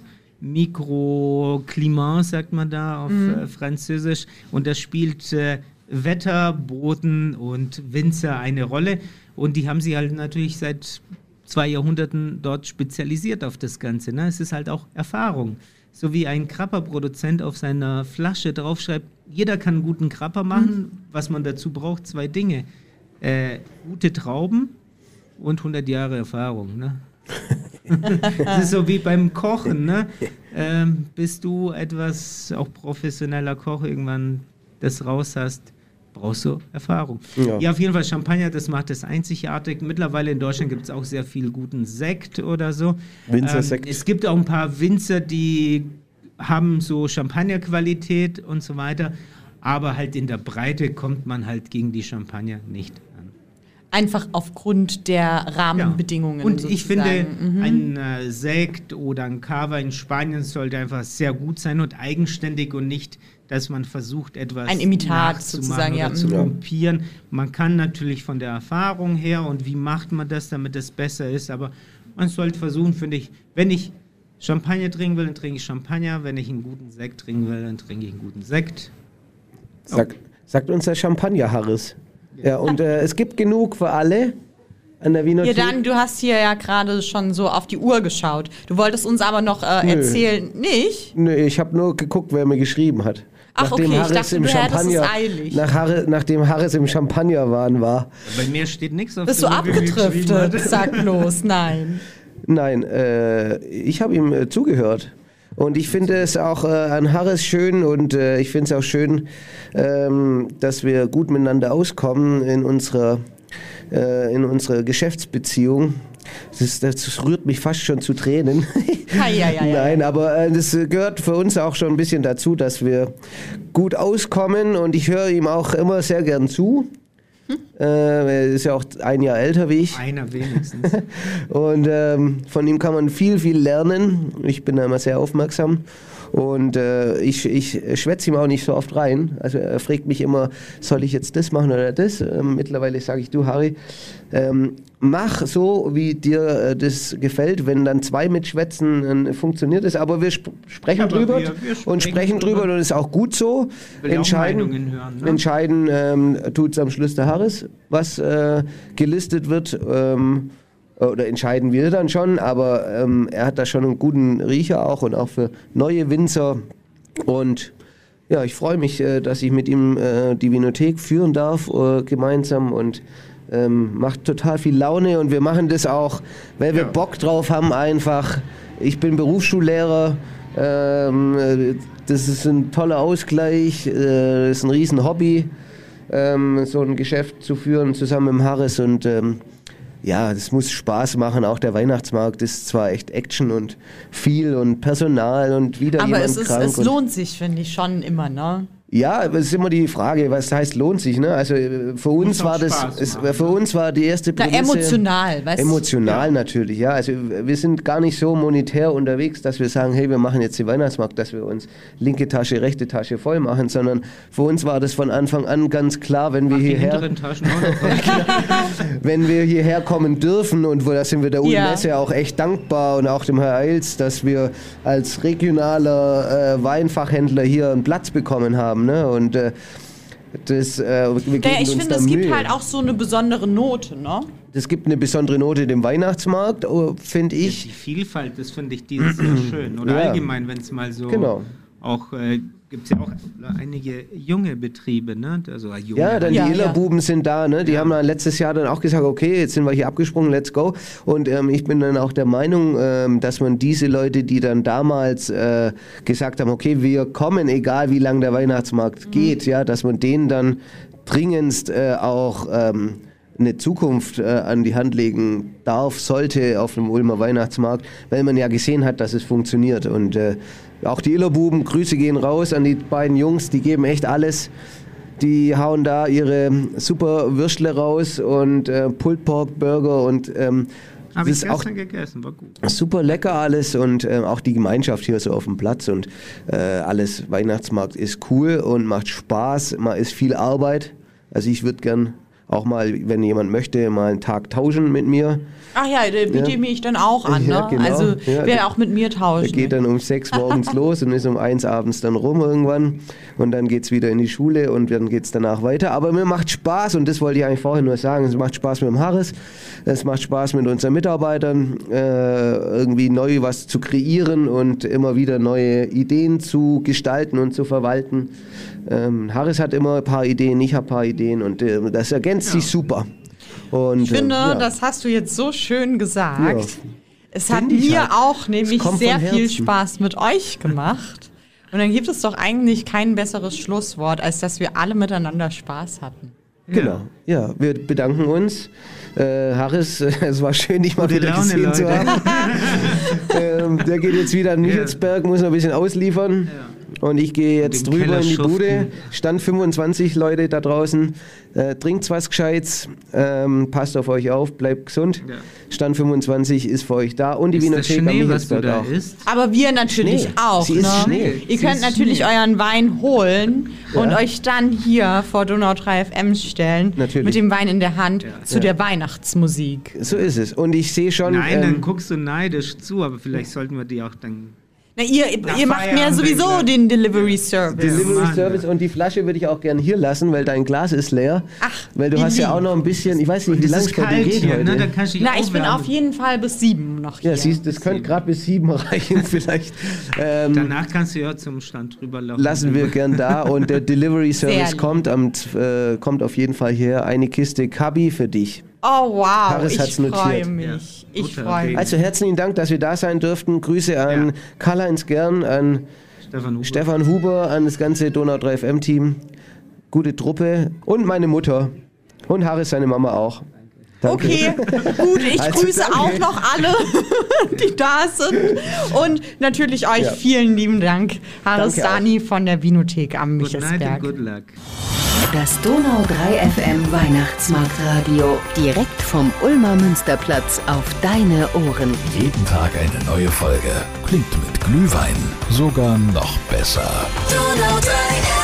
Mikroklimat, sagt man da auf Mhm. äh, Französisch. Und das spielt äh, Wetter, Boden und Winzer eine Rolle. Und die haben sich halt natürlich seit zwei Jahrhunderten dort spezialisiert auf das Ganze. Ne? Es ist halt auch Erfahrung. So wie ein Krapperproduzent auf seiner Flasche draufschreibt, jeder kann einen guten Krapper machen. Mhm. Was man dazu braucht, zwei Dinge. Äh, gute Trauben und hundert Jahre Erfahrung. Ne? Das ist so wie beim Kochen. Ne? Ähm, bis du etwas, auch professioneller Koch, irgendwann das raus hast, brauchst du Erfahrung. Ja. ja, auf jeden Fall Champagner, das macht es einzigartig. Mittlerweile in Deutschland gibt es auch sehr viel guten Sekt oder so. Winzersekt. Ähm, es gibt auch ein paar Winzer, die haben so Champagnerqualität und so weiter, aber halt in der Breite kommt man halt gegen die Champagner nicht an. Einfach aufgrund der Rahmenbedingungen. Ja. Und sozusagen. ich finde, mhm. ein äh, Sekt oder ein Cava in Spanien sollte einfach sehr gut sein und eigenständig und nicht, dass man versucht, etwas ein Imitat nachzumachen sozusagen, oder ja. zu ja. kopieren. Man kann natürlich von der Erfahrung her und wie macht man das, damit es besser ist, aber man sollte versuchen, finde ich, wenn ich Champagner trinken will, dann trinke ich Champagner, wenn ich einen guten Sekt trinken will, dann trinke ich einen guten Sekt. Sag, sagt uns der Champagner-Harris. Ja, und äh, es gibt genug für alle an der Winothek. Ja, dann, du hast hier ja gerade schon so auf die Uhr geschaut. Du wolltest uns aber noch äh, erzählen, nicht? Nö, ich habe nur geguckt, wer mir geschrieben hat. Ach, nachdem okay, ich Harris dachte, im du hättest es Champagner, eilig. nach Harris, nachdem Harris im Champagnerwahn war. Bei mir steht nichts auf Bist der du Uhr, wie mir geschrieben abgedriftet? hat. Sag bloß, nein. Nein, äh, ich habe ihm äh, zugehört. Und ich finde es auch äh, an Harris schön und äh, ich finde es auch schön, ähm, dass wir gut miteinander auskommen in unserer, äh, in unserer Geschäftsbeziehung. Das, ist, das rührt mich fast schon zu Tränen. Ja, ja, ja, ja. Nein, aber äh, das gehört für uns auch schon ein bisschen dazu, dass wir gut auskommen und ich höre ihm auch immer sehr gern zu. Hm? Äh, er ist ja auch ein Jahr älter wie ich. Einer wenigstens. Und ähm, von ihm kann man viel, viel lernen. Ich bin da immer sehr aufmerksam. Und äh, ich, ich schwätze ihm auch nicht so oft rein. Also er fragt mich immer, soll ich jetzt das machen oder das? Ähm, mittlerweile sage ich, du Harry, ähm, mach so, wie dir äh, das gefällt. Wenn dann zwei mitschwätzen, dann funktioniert es. Aber wir sp sprechen Aber drüber wir- wir und sprechen sprechen drüber und das ist auch gut so. Will ja auch Entscheiden, Meinungen hören, ne? entscheiden ähm, tut es am Schluss der Harris, was äh, gelistet wird. Ähm, Oder entscheiden wir dann schon, aber ähm, er hat da schon einen guten Riecher auch und auch für neue Winzer. Und ja, ich freue mich, äh, dass ich mit ihm äh, die Winothek führen darf, äh, gemeinsam und ähm, macht total viel Laune und wir machen das auch, weil wir Ja. Bock drauf haben einfach. Ich bin Berufsschullehrer, ähm, äh, das ist ein toller Ausgleich, äh, das ist ein riesen Hobby, ähm, so ein Geschäft zu führen zusammen mit dem Harris und ähm, ja, das muss Spaß machen, auch der Weihnachtsmarkt ist zwar echt Action und viel und Personal und wieder Aber jemand es, ist, krank. es und lohnt sich, finde ich, schon immer, ne? ja, aber es ist immer die Frage, was heißt lohnt sich, ne? Also äh, für uns auch war das, Spaß es, machen, für uns war die erste Na, Prämisse... emotional, weißt du? Emotional natürlich, ja. Also wir sind gar nicht so monetär unterwegs, dass wir sagen, hey, wir machen jetzt den Weihnachtsmarkt, dass wir uns linke Tasche, rechte Tasche voll machen, sondern für uns war das von Anfang an ganz klar, wenn wir Die hierher... hinteren Taschen auch noch voll. wenn wir hierher kommen dürfen und wo da sind wir der Ja. U Messe auch echt dankbar und auch dem Herr Eils, dass wir als regionaler äh, Weinfachhändler hier einen Platz bekommen haben. Ne? Und äh, das, äh, wir geben Ja, ich uns finde, da es gibt Mühe. halt auch so eine besondere Note, ne? Das gibt eine besondere Note dem Weihnachtsmarkt, oh, finde Die ich. Vielfalt, das finde ich dieses Jahr schön. Oder Ja. allgemein, wenn es mal so Genau. auch, äh, gibt es ja auch einige junge Betriebe, ne? Also äh, junge Ja, dann Ja, die ja. Illerbuben sind da, ne? Die Ja. haben dann letztes Jahr dann auch gesagt, okay, jetzt sind wir hier abgesprungen, let's go. Und ähm, ich bin dann auch der Meinung, ähm, dass man diese Leute, die dann damals äh, gesagt haben, okay, wir kommen, egal wie lang der Weihnachtsmarkt Mhm. geht, ja, dass man denen dann dringendst äh, auch ähm, eine Zukunft äh, an die Hand legen darf, sollte auf dem Ulmer Weihnachtsmarkt, weil man ja gesehen hat, dass es funktioniert. Und äh, auch die Illerbuben, Grüße gehen raus an die beiden Jungs, die geben echt alles. Die hauen da ihre super Würstle raus und äh, Pulled Pork Burger und ähm, Habe ich ist gestern auch gegessen, war gut. super lecker alles und äh, auch die Gemeinschaft hier so auf dem Platz und äh, alles Weihnachtsmarkt ist cool und macht Spaß. Man ist viel Arbeit. Also ich würde gern auch mal, wenn jemand möchte, mal einen Tag tauschen mit mir. Ach ja, der bietet Ja. mich dann auch an, ne? Ja, genau. Also Ja, wer auch mit mir Der tauschen. geht dann um sechs morgens los und ist um eins abends dann rum irgendwann. Und dann geht es wieder in die Schule und dann geht es danach weiter. Aber mir macht Spaß und das wollte ich eigentlich vorhin nur sagen. Es macht Spaß mit dem Harris, es macht Spaß mit unseren Mitarbeitern, äh, irgendwie neu was zu kreieren und immer wieder neue Ideen zu gestalten und zu verwalten. Ähm, Harris hat immer ein paar Ideen, ich habe ein paar Ideen und äh, das ergänzt sich super. Und, Ich finde, äh, ja. das hast du jetzt so schön gesagt. Ja. Es hat Finde ich mir halt. auch nämlich Es kommt sehr von viel Herzen. Spaß mit euch gemacht. Und dann gibt es doch eigentlich kein besseres Schlusswort, als dass wir alle miteinander Spaß hatten. Genau, ja, wir bedanken uns. Äh, Harris, äh, es war schön, dich mal Gute wieder Laune, gesehen zu Leute. haben. ähm, der geht jetzt wieder an Michelsberg, muss noch ein bisschen ausliefern. Und ich gehe jetzt im drüber Keller in die schuften. Bude. Stand fünfundzwanzig Leute da draußen. Äh, trinkt was Gescheites. Ähm, passt auf euch auf, bleibt gesund. Ja. Stand fünfundzwanzig ist für euch da. Und die Ist das Winothek am Schnee, was du Michelsberg da auch. isst? Aber wir natürlich Schnee. auch. Sie ist ne? Schnee. Ihr Sie könnt ist natürlich Schnee. euren Wein holen und Ja. euch dann hier vor Donau drei F M stellen. Natürlich. Mit dem Wein in der Hand zu Ja. der Weihnachtsmusik. So ist es. Und ich sehe schon... Nein, dann ähm, guckst du neidisch zu, aber vielleicht sollten wir die auch dann... Na, ihr, Nach ihr macht mir Feierabend sowieso dann- den Delivery Service. Delivery Mann. Service und die Flasche würde ich auch gern hier lassen, weil dein Glas ist leer. Ach, weil du wie hast ja lieb. auch noch ein bisschen, ich weiß nicht, wie Das lange ist es bei dir kalt geht hier, heute. ne? Da kannst du dich Na, ich bin aufwärmen. auf jeden Fall bis sieben noch hier. Ja, siehst, das könnte gerade bis sieben reichen vielleicht. Ähm, Danach kannst du ja zum Stand drüber laufen. lassen wir gern da und der Delivery Service lieb. kommt, am, äh, kommt auf jeden Fall hier. Eine Kiste Kabi für dich. Oh wow, Harris ich hat's notiert. freue mich. Ja. Ich Guter freue mich. Ding. Also herzlichen Dank, dass wir da sein durften. Grüße an Ja. Karl-Heinz Gern, an Stefan Huber. Stefan Huber, an das ganze Donau drei F M-Team. Gute Truppe und meine Mutter. Und Harris, seine Mama auch. Danke. Okay, gut, ich Also, grüße danke. auch noch alle, die da sind. Und natürlich euch Ja. vielen lieben Dank, Harris Danke auch. Dani von der Winothek am Good night and Michelsberg. good luck. Das Donau drei F M Weihnachtsmarktradio. Direkt vom Ulmer Münsterplatz auf deine Ohren. Jeden Tag eine neue Folge. Klingt mit Glühwein sogar noch besser. Donau drei F M